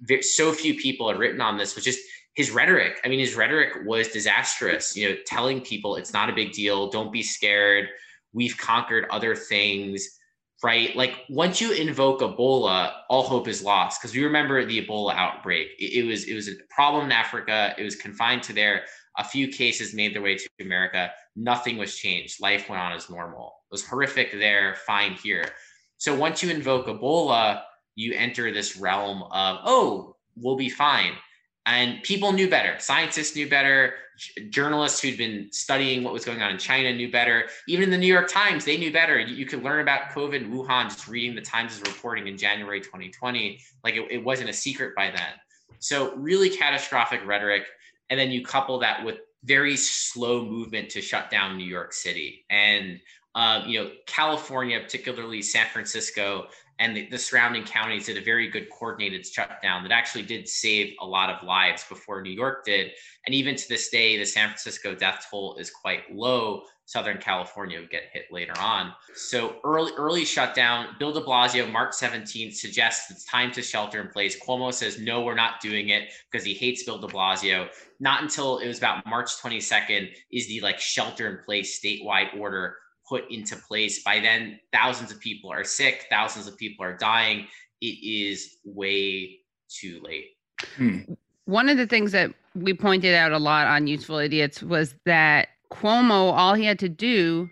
so few people had written on this, was just his rhetoric. I mean, his rhetoric was disastrous, you know, telling people it's not a big deal. Don't be scared. We've conquered other things, right? Like once you invoke Ebola, all hope is lost. Because we remember the Ebola outbreak. It, it was it was a problem in Africa. It was confined to there. A few cases made their way to America. Nothing was changed. Life went on as normal. It was horrific there, fine here. So once you invoke Ebola, you enter this realm of, oh, we'll be fine. And people knew better. Scientists knew better. Journalists who'd been studying what was going on in China knew better. Even in the New York Times, they knew better. You, you could learn about COVID in Wuhan just reading the Times' reporting in January twenty twenty. Like it, it wasn't a secret by then. So really catastrophic rhetoric. And then you couple that with very slow movement to shut down New York City. And, um, you know, California, particularly San Francisco, and the, the surrounding counties did a very good coordinated shutdown that actually did save a lot of lives before New York did. And even to this day, the San Francisco death toll is quite low. Southern California would get hit later on. So early early shutdown. Bill de Blasio, March seventeenth, suggests it's time to shelter in place. Cuomo says, no, we're not doing it, because he hates Bill de Blasio. Not until it was about March twenty-second is the like shelter in place statewide order put into place. By then, thousands of people are sick, thousands of people are dying. It is way too late. Hmm. One of the things that we pointed out a lot on Useful Idiots was that Cuomo, all he had to do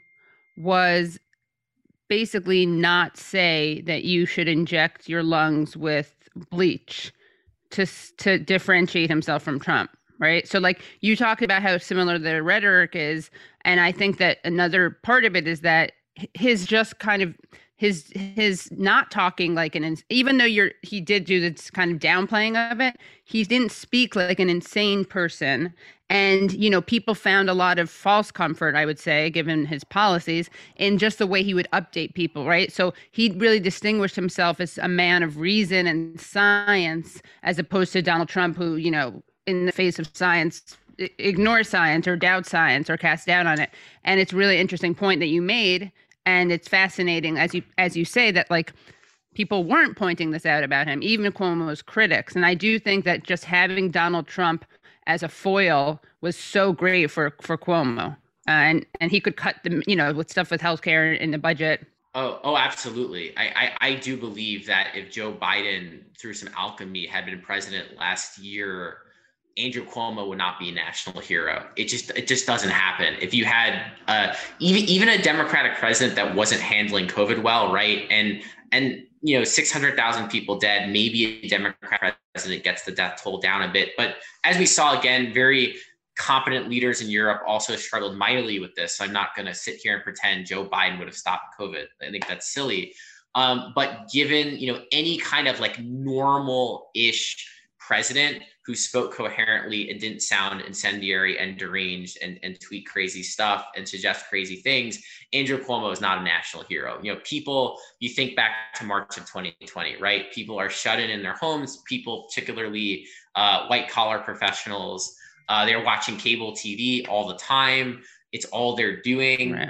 was basically not say that you should inject your lungs with bleach to to differentiate himself from Trump. Right. So like you talk about how similar the rhetoric is. And I think that another part of it is that his just kind of his his not talking like an, even though you're he did do this kind of downplaying of it, he didn't speak like an insane person. And, you know, people found a lot of false comfort, I would say, given his policies, in just the way he would update people. Right. So he really distinguished himself as a man of reason and science, as opposed to Donald Trump, who, you know, in the face of science, ignore science or doubt science or cast doubt on it. And it's a really interesting point that you made. And it's fascinating, as you as you say, that like people weren't pointing this out about him, even Cuomo's critics. And I do think that just having Donald Trump as a foil was so great for for Cuomo. Uh, and and he could cut the, you know, with stuff with healthcare in the budget. Oh, oh, absolutely. I, I, I do believe that if Joe Biden, through some alchemy, had been president last year, Andrew Cuomo would not be a national hero. It just it just doesn't happen. If you had uh, even even a Democratic president that wasn't handling COVID well, right, and and you know six hundred thousand people dead, maybe a Democratic president gets the death toll down a bit. But as we saw again, very competent leaders in Europe also struggled mightily with this. So I'm not going to sit here and pretend Joe Biden would have stopped COVID. I think that's silly. Um, but given you know any kind of like normal-ish president who spoke coherently and didn't sound incendiary and deranged and, and tweet crazy stuff and suggest crazy things, Andrew Cuomo is not a national hero. You know, people, you think back to March of twenty twenty, right? People are shut in in their homes, people, particularly uh, white collar professionals, uh, they're watching cable T V all the time. It's all they're doing. Right.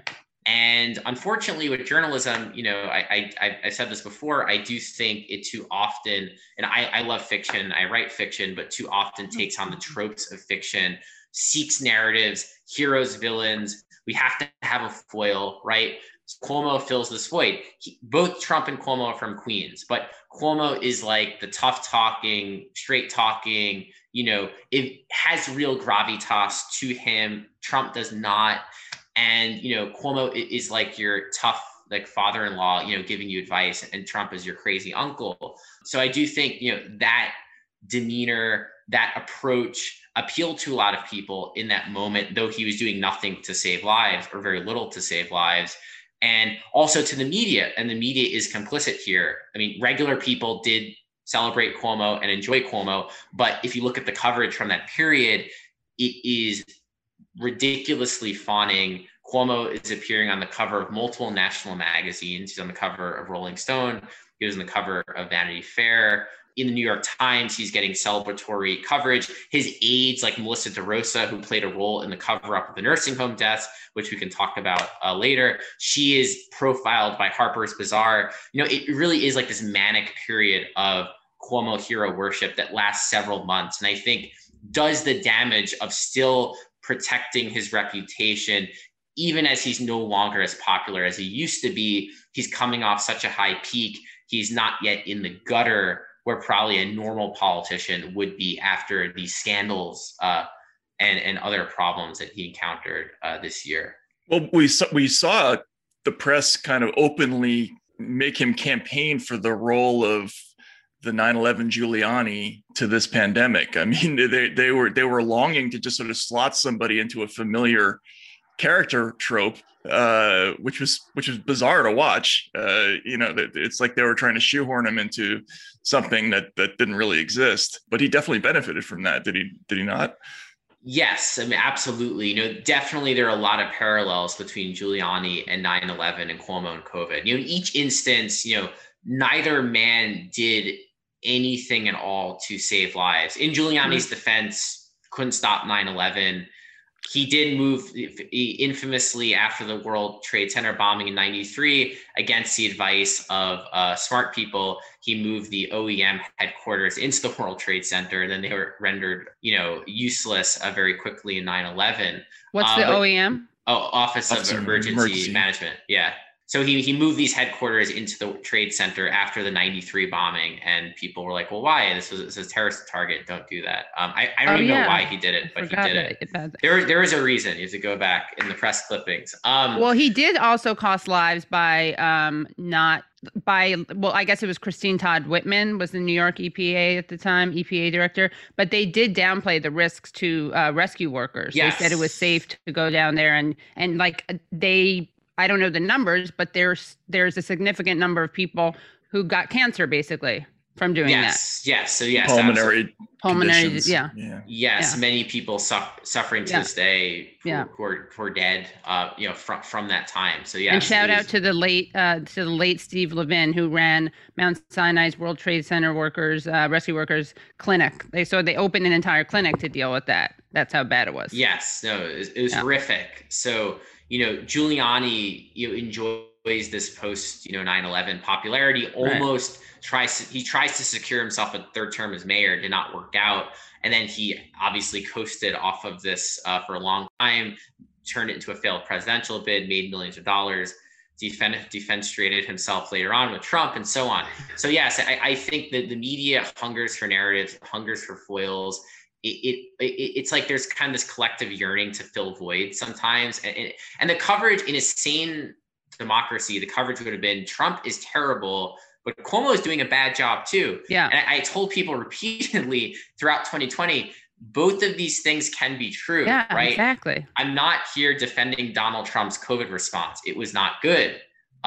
And unfortunately, with journalism, you know, I, I I said this before. I do think it too often, and I, I love fiction. I write fiction, but too often takes on the tropes of fiction, seeks narratives, heroes, villains. We have to have a foil, right? Cuomo fills this void. He, both Trump and Cuomo are from Queens, but Cuomo is like the tough talking, straight talking. You know, it has real gravitas to him. Trump does not. And, you know, Cuomo is like your tough, like father-in-law, you know, giving you advice, and Trump is your crazy uncle. So I do think, you know, that demeanor, that approach appealed to a lot of people in that moment, though he was doing nothing to save lives or very little to save lives. And also to the media, and the media is complicit here. I mean, regular people did celebrate Cuomo and enjoy Cuomo, but if you look at the coverage from that period, it is ridiculously fawning. Cuomo is appearing on the cover of multiple national magazines. He's on the cover of Rolling Stone. He was on the cover of Vanity Fair. In the New York Times, he's getting celebratory coverage. His aides, like Melissa DeRosa, who played a role in the cover-up of the nursing home deaths, which we can talk about uh, later, she is profiled by Harper's Bazaar. You know, it really is like this manic period of Cuomo hero worship that lasts several months. And I think does the damage of still protecting his reputation, even as he's no longer as popular as he used to be. He's coming off such a high peak. He's not yet in the gutter where probably a normal politician would be after these scandals uh, and, and other problems that he encountered uh, this year. Well, we saw, we saw the press kind of openly make him campaign for the role of the nine eleven Giuliani to this pandemic. I mean, they they were they were longing to just sort of slot somebody into a familiar character trope, uh, which was which was bizarre to watch. Uh, you know, it's like they were trying to shoehorn him into something that that didn't really exist. But he definitely benefited from that. Did he? Did he not? Yes, I mean, absolutely. You know, definitely there are a lot of parallels between Giuliani and nine eleven and Cuomo and COVID. You know, in each instance, you know, neither man did anything at all to save lives. In Giuliani's mm-hmm. defense, couldn't stop nine eleven. He did move infamously after the World Trade Center bombing in ninety-three against the advice of uh, smart people. He moved the O E M headquarters into the World Trade Center, and then they were rendered, you know, useless uh, very quickly in nine eleven. What's uh, the but, O E M? Oh, Office, Office of Emergency, Emergency Management. Yeah. So he he moved these headquarters into the Trade Center after the ninety-three bombing, and people were like, "Well, why? This was, this was a terrorist target. Don't do that." Um, I, I don't oh, even yeah. know why he did it, but he did it. it there there is a reason. You have to go back in the press clippings. Um, well, he did also cost lives by um not by well, I guess it was Christine Todd Whitman was the New York E P A at the time, E P A director, but they did downplay the risks to uh, rescue workers. Yes. They said it was safe to go down there, and and like they. I don't know the numbers, but there's there's a significant number of people who got cancer basically from doing yes, that. Yes, so yes, pulmonary, pulmonary, yeah, yeah, yes. Yeah. Many people su- suffering to yeah. this day who, yeah. who, are, who are dead, uh, you know, from from that time. So yeah. And shout out to the late uh, to the late Steve Levin, who ran Mount Sinai's World Trade Center workers uh, rescue workers clinic. They so they opened an entire clinic to deal with that. That's how bad it was. Yes, no, it was, it was yeah. horrific. So. You know, Giuliani, you know, enjoys this post, you know, nine eleven popularity, almost right. tries to, he tries to secure himself a third term as mayor, did not work out. And then he obviously coasted off of this uh, for a long time, turned it into a failed presidential bid, made millions of dollars, defend, defenestrated himself later on with Trump and so on. So yes, I, I think that the media hungers for narratives, hungers for foils. It, it, it it's like there's kind of this collective yearning to fill voids sometimes. And, and the coverage in a sane democracy, the coverage would have been Trump is terrible, but Cuomo is doing a bad job too. Yeah. And I, I told people repeatedly throughout twenty twenty, both of these things can be true, yeah, right? Exactly. I'm not here defending Donald Trump's COVID response. It was not good.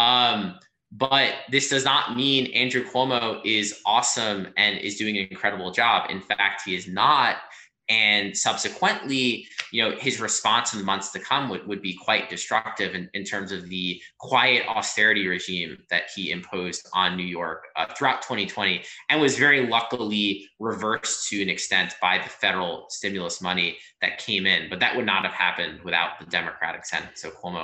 Um, But this does not mean Andrew Cuomo is awesome and is doing an incredible job. In fact, he is not. And subsequently, you know, his response in the months to come would, would be quite destructive in, in terms of the quiet austerity regime that he imposed on New York uh, throughout twenty twenty, and was very luckily reversed to an extent by the federal stimulus money that came in. But that would not have happened without the Democratic Senate. So Cuomo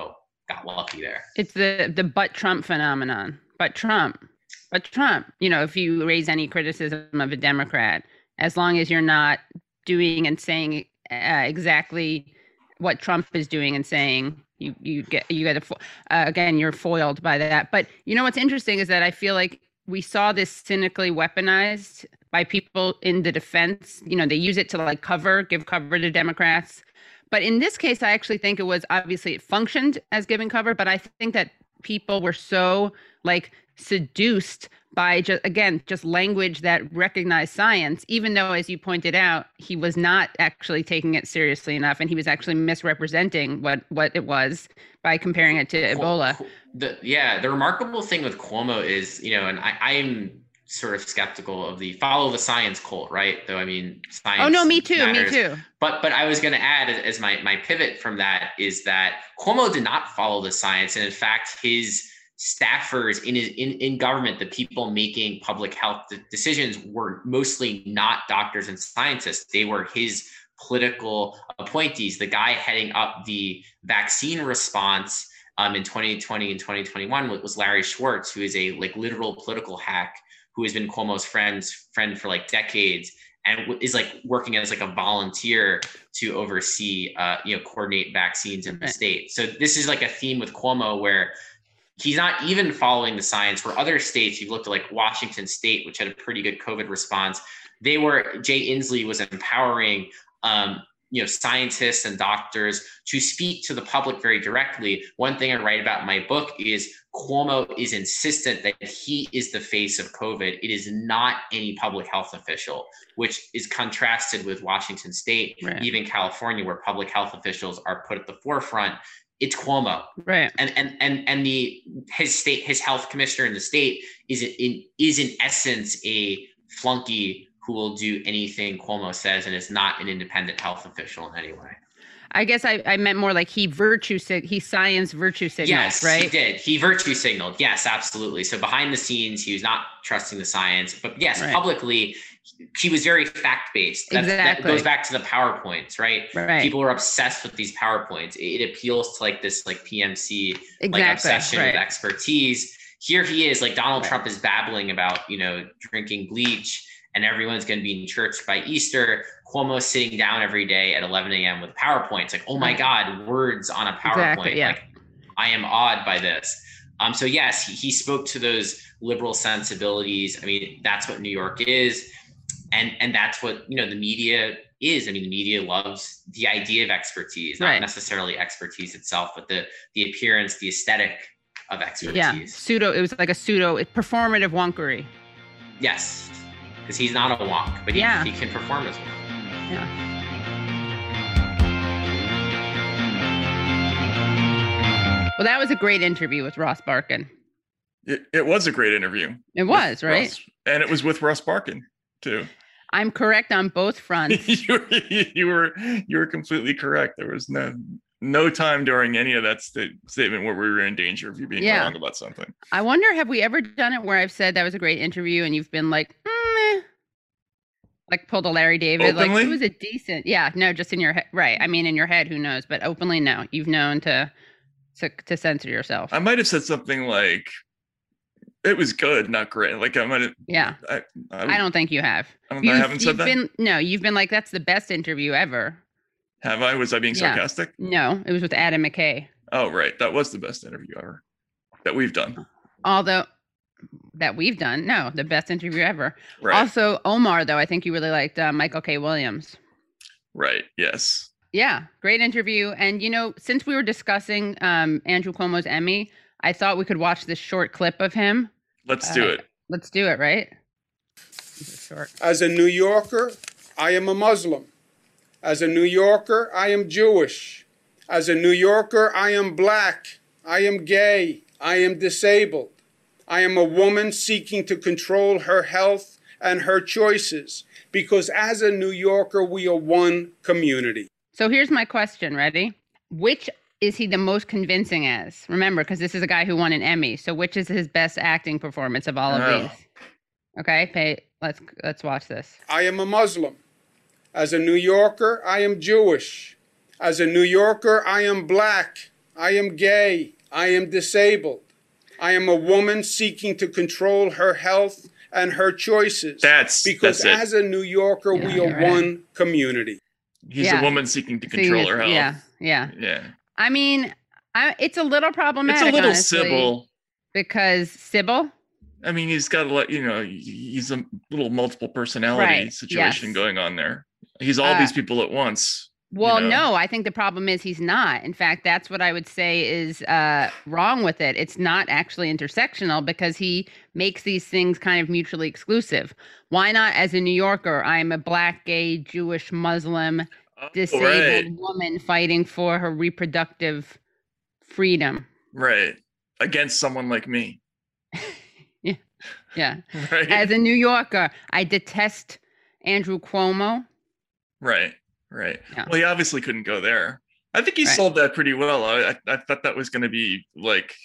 got lucky there. It's the the but Trump phenomenon. But Trump, but Trump. You know, if you raise any criticism of a Democrat, as long as you're not doing and saying uh, exactly what Trump is doing and saying, you you get you get a, uh, again you're foiled by that. But you know what's interesting is that I feel like we saw this cynically weaponized by people in the defense. You know, they use it to like cover, give cover to Democrats. But in this case, I actually think it was obviously it functioned as giving cover, but I think that people were so like seduced by just, again, just language that recognized science, even though, as you pointed out, he was not actually taking it seriously enough. And he was actually misrepresenting what, what it was by comparing it to Ebola. The, yeah, the remarkable thing with Cuomo is, you know, and I, I'm sort of skeptical of the follow the science cult, right? Though, I mean, science. Oh, no, me too. matters. Me too. But but I was going to add as my, my pivot from that is that Cuomo did not follow the science. And in fact, his staffers in his in, in government, the people making public health decisions were mostly not doctors and scientists. They were his political appointees. The guy heading up the vaccine response um, in twenty twenty and twenty twenty-one was Larry Schwartz, who is a like literal political hack who has been Cuomo's friend's friend for like decades and is like working as like a volunteer to oversee, uh, you know, coordinate vaccines in the state. So this is like a theme with Cuomo where he's not even following the science. Where other states, you've looked at like Washington State, which had a pretty good COVID response. They were, Jay Inslee was empowering, um, you know, scientists and doctors to speak to the public very directly. One thing I write about in my book is Cuomo is insistent that he is the face of COVID. It is not any public health official, which is contrasted with Washington State, right. Even California, where public health officials are put at the forefront. It's Cuomo, right? And and and and the his state, his health commissioner in the state is in is in essence a flunky who will do anything Cuomo says and is not an independent health official in any way. I guess I, I meant more like he virtue sig- he science virtue signaled, yes, right? He did. He virtue signaled. Yes, absolutely. So behind the scenes, he was not trusting the science, but yes, right. Publicly, he was very fact-based. That's, exactly. That goes back to the PowerPoints, right? Right. People are obsessed with these PowerPoints. It, it appeals to like this like P M C exactly. like obsession right. with expertise. Here he is, like Donald right. Trump is babbling about, you know, drinking bleach and everyone's going to be in church by Easter. Cuomo's sitting down every day at eleven a.m. with PowerPoints. Like, oh my God, words on a PowerPoint. Exactly, yeah. Like, I am awed by this. Um, so yes, he, he spoke to those liberal sensibilities. I mean, that's what New York is. And and that's what, you know, the media is. I mean, the media loves the idea of expertise, not right. necessarily expertise itself, but the the appearance, the aesthetic of expertise. Yeah, pseudo, it was like a pseudo, performative wonkery. Yes, because he's not a wonk, but he, yeah. he can perform as one. Yeah. Well, that was a great interview with Ross Barkan. It, it was a great interview. It was, right? Ross, and it was with Ross Barkan, too. I'm correct on both fronts. you, were, you were you were completely correct. There was no no time during any of that st- statement where we were in danger of you being yeah. wrong about something. I wonder, have we ever done it where I've said that was a great interview and you've been like, mm, like pulled a Larry David, openly? Like it was a decent, yeah, no, just in your head, right? I mean, in your head, who knows? But openly, no, you've known to to to censor yourself. I might have said something like, "It was good, not great." Like I might have. Yeah. I, I, I don't think you have. I, don't, I haven't said that. Been, no, you've been like, "That's the best interview ever." Have I? Was I being yeah. sarcastic? No, it was with Adam McKay. Oh, right, that was the best interview ever that we've done. Although. That we've done. No, the best interview ever. Right. Also, Omar, though, I think you really liked uh, Michael K. Williams. Right. Yes. Yeah. Great interview. And, you know, since we were discussing um, Andrew Cuomo's Emmy, I thought we could watch this short clip of him. Let's do uh, it. Let's do it, right? Short. As a New Yorker, I am a Muslim. As a New Yorker, I am Jewish. As a New Yorker, I am black. I am gay. I am disabled. I am a woman seeking to control her health and her choices, because as a New Yorker, we are one community. So here's my question. Ready? Which is he the most convincing as? Remember, because this is a guy who won an Emmy. So which is his best acting performance of all of oh. these? Okay, pay, let's let's watch this. I am a Muslim. As a New Yorker, I am Jewish. As a New Yorker, I am black. I am gay. I am disabled. I am a woman seeking to control her health and her choices. That's because that's as a New Yorker, Yeah, we you're are right. one community. He's Yeah. a woman seeking to Seeing control as- her health. Yeah, yeah. Yeah. I mean, I, it's a little problematic. It's a little honestly, Sybil. because Sybil. I mean, he's got a lot, you know, he's a little multiple personality Right, situation yes. going on there. He's all Uh, these people at once. Well, know? no, I think the problem is he's not. In fact, that's what I would say is uh, wrong with it. It's not actually intersectional because he makes these things kind of mutually exclusive. Why not, as a New Yorker, I'm a black, gay, Jewish, Muslim, Oh, disabled right, woman fighting for her reproductive freedom. right. Against someone like me. Yeah. Right. As a New Yorker, I detest Andrew Cuomo. right. Right. Yeah. Well, he obviously couldn't go there. I think he Right. sold that pretty well. I, I I thought that was going to be like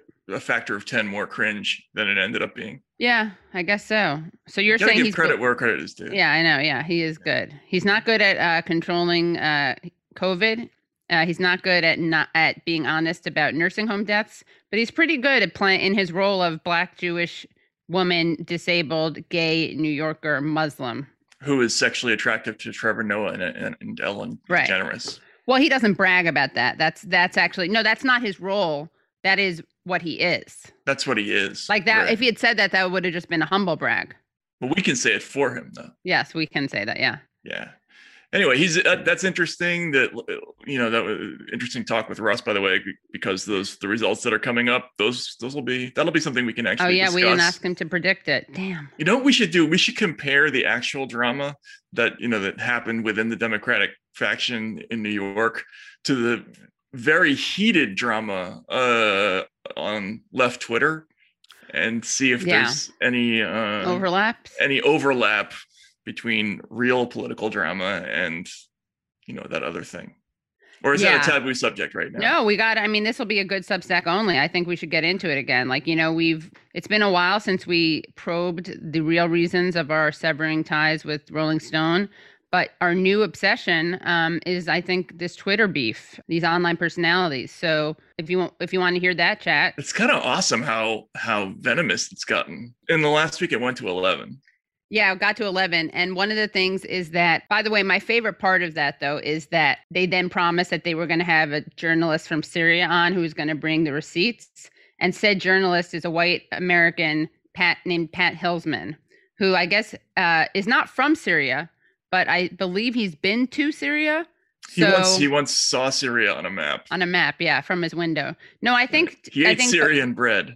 a factor of ten more cringe than it ended up being. Yeah, I guess so. So you're You gotta saying give he's credit where credit is due. Yeah, I know. Yeah, he is good. He's not good at uh, controlling uh, COVID. Uh, he's not good at not at being honest about nursing home deaths, but he's pretty good at playing in his role of black, Jewish, woman, disabled, gay, New Yorker, Muslim. Who is sexually attractive to Trevor Noah and, and, and Ellen Right. DeGeneres. Well, he doesn't brag about that. That's that's actually no, that's not his role. That is what he is. That's what he is. Like that. Right. If he had said that, that would have just been a humble brag. But we can say it for him, though. Yes, we can say that. Yeah. Yeah. Anyway, he's uh, that's interesting. That you know that was interesting talk with Russ, by the way, because those the results that are coming up, those those will be that'll be something we can actually. Oh yeah, discuss. we didn't ask him to predict it. Damn. You know what we should do? We should compare the actual drama that you know that happened within the Democratic faction in New York to the very heated drama uh, on left Twitter, and see if Yeah. there's any uh, Overlaps. any overlap between real political drama and you know that other thing. Or is Yeah. that a taboo subject right now? No, we got, I mean, this will be a good Substack only. I think we should get into it again. Like, you know, we've, it's been a while since we probed the real reasons of our severing ties with Rolling Stone. But our new obsession um, is, I think, this Twitter beef, these online personalities. So if you want, if you want to hear that chat, It's kind of awesome how how venomous it's gotten. In the last week, it went to eleven. yeah, it got to eleven. And one of the things is that, by the way, my favorite part of that, though, is that they then promised that they were going to have a journalist from Syria on who was going to bring the receipts. And said journalist is a white American Pat named Pat Hillsman, who I guess uh, is not from Syria, but I believe he's been to Syria. He So once he once saw Syria on a map. on a map, yeah, from his window. No, I think He I ate think Syrian bread.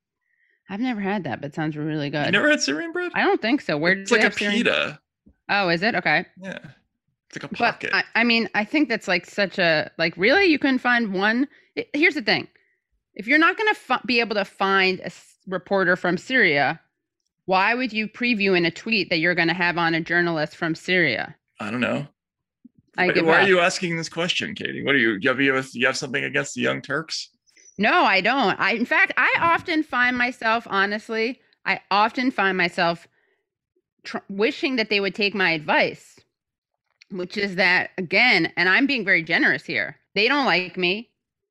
I've never had that, but it sounds really good. You never had Syrian bread? I don't think so. Where It's did like they a have Syrian- pita. Oh, is it? Okay. Yeah. It's like a But pocket. I, I mean, I think that's like such a like really you couldn't find one. I- Here's the thing: if you're not going to f- be able to find a s- reporter from Syria, why would you preview in a tweet that you're going to have on a journalist from Syria? I don't know. I Why, give why up. are you asking this question, Katie? What are you? Do you have, you have something against the Young Turks? No, I don't. I, in fact, I often find myself, honestly, I often find myself tr- wishing that they would take my advice, which is that, again, and I'm being very generous here. They don't like me.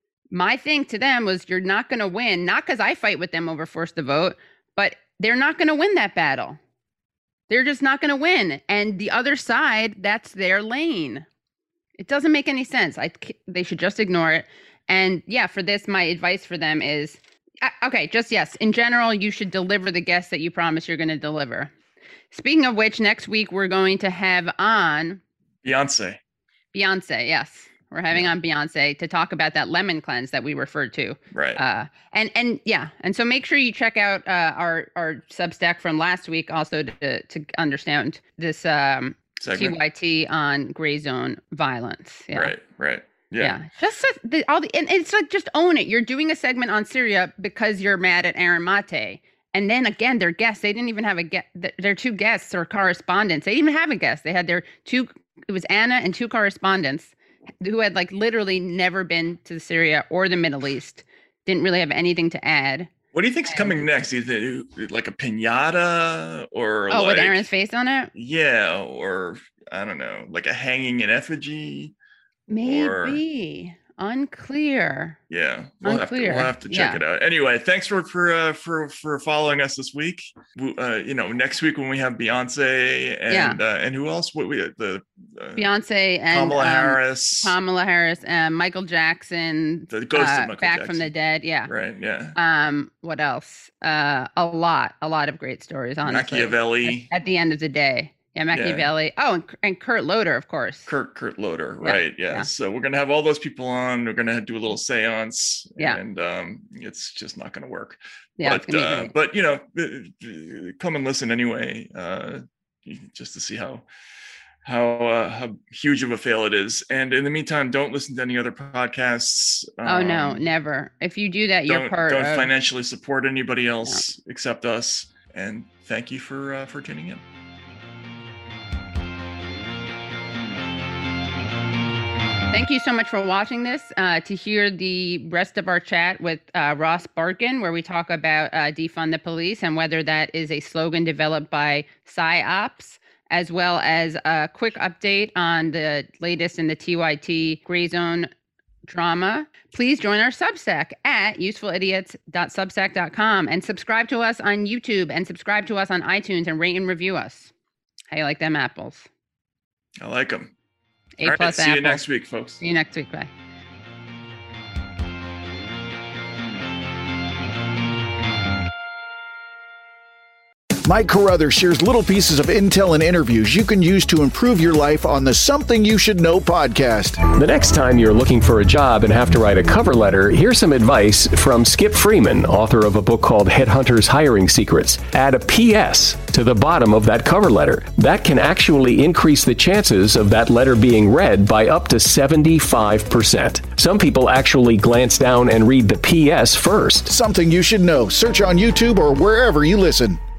My thing to them was, you're not going to win, not because I fight with them over force to vote, but they're not going to win that battle. They're just not going to win. And the other side, that's their lane. It doesn't make any sense. I, they should just ignore it. And yeah, for this, my advice for them is, uh, okay, just yes, in general, you should deliver the guests that you promise you're going to deliver. Speaking of which, next week we're going to have on Beyonce. Beyonce. Yes, we're having on Beyonce to talk about that lemon cleanse that we referred to. Right. Uh, and and yeah, and so make sure you check out uh, our our Substack from last week also to to understand this um, T Segment. Y T on gray zone violence. Yeah. Right. Right. Yeah. Yeah, just so the, all the, and it's like, just own it. You're doing a segment on Syria because you're mad at Aaron Mate, and then again, their guests. They didn't even have a guest. Their two guests or correspondents. They didn't even have a guest. They had their two. It was Anna and two correspondents who had like literally never been to Syria or the Middle East. Didn't really have anything to add. What do you think's coming next? Is it like a pinata or Oh, like, with Aaron's face on it? yeah, or I don't know, like a hanging in effigy? Maybe. Unclear. Yeah, we'll have to Unclear. we'll have to check Yeah. it out. Anyway, thanks for for uh, for for following us this week. W- Uh, you know, next week when we have Beyonce and uh, and who else? What we the uh, Beyonce and Kamala um, Harris, Kamala Harris, and Michael Jackson, the ghost uh, of Michael back Jackson, from the dead. Yeah. right? Yeah, Um. What else? Uh. A lot. A lot of great stories. Honestly. Machiavelli, At, at the end of the day. Yeah. Machiavelli. Oh, and, and Kurt Loder, of course. Kurt Kurt Loder, Yeah, right? Yeah. yeah. So we're gonna have all those people on. We're gonna do a little séance, Yeah. and um, it's just not gonna work. Yeah. It's but gonna be uh, great. but you know, uh, come and listen anyway, uh, just to see how how uh, how huge of a fail it is. And in the meantime, don't listen to any other podcasts. Oh no, Um, never. If you do that, you're don't part don't of. financially support anybody else except us. And thank you for uh, for tuning in. Thank you so much for watching this. Uh, to hear the rest of our chat with uh, Ross Barkin, where we talk about uh, defund the police and whether that is a slogan developed by PsyOps, as well as a quick update on the latest in the T Y T Gray Zone drama, please join our Substack at useful idiots dot substack dot com and subscribe to us on YouTube and subscribe to us on iTunes and rate and review us. How you like them apples? I like them. A All right, plus see apple. you next week, folks. See you next week. Bye. Mike Carruthers shares little pieces of intel and interviews you can use to improve your life on the Something You Should Know podcast. The next time you're looking for a job and have to write a cover letter, here's some advice from Skip Freeman, author of a book called Headhunters Hiring Secrets. Add a P S to the bottom of that cover letter. That can actually increase the chances of that letter being read by up to seventy-five percent. Some people actually glance down and read the P S first. Something You Should Know. Search on YouTube or wherever you listen.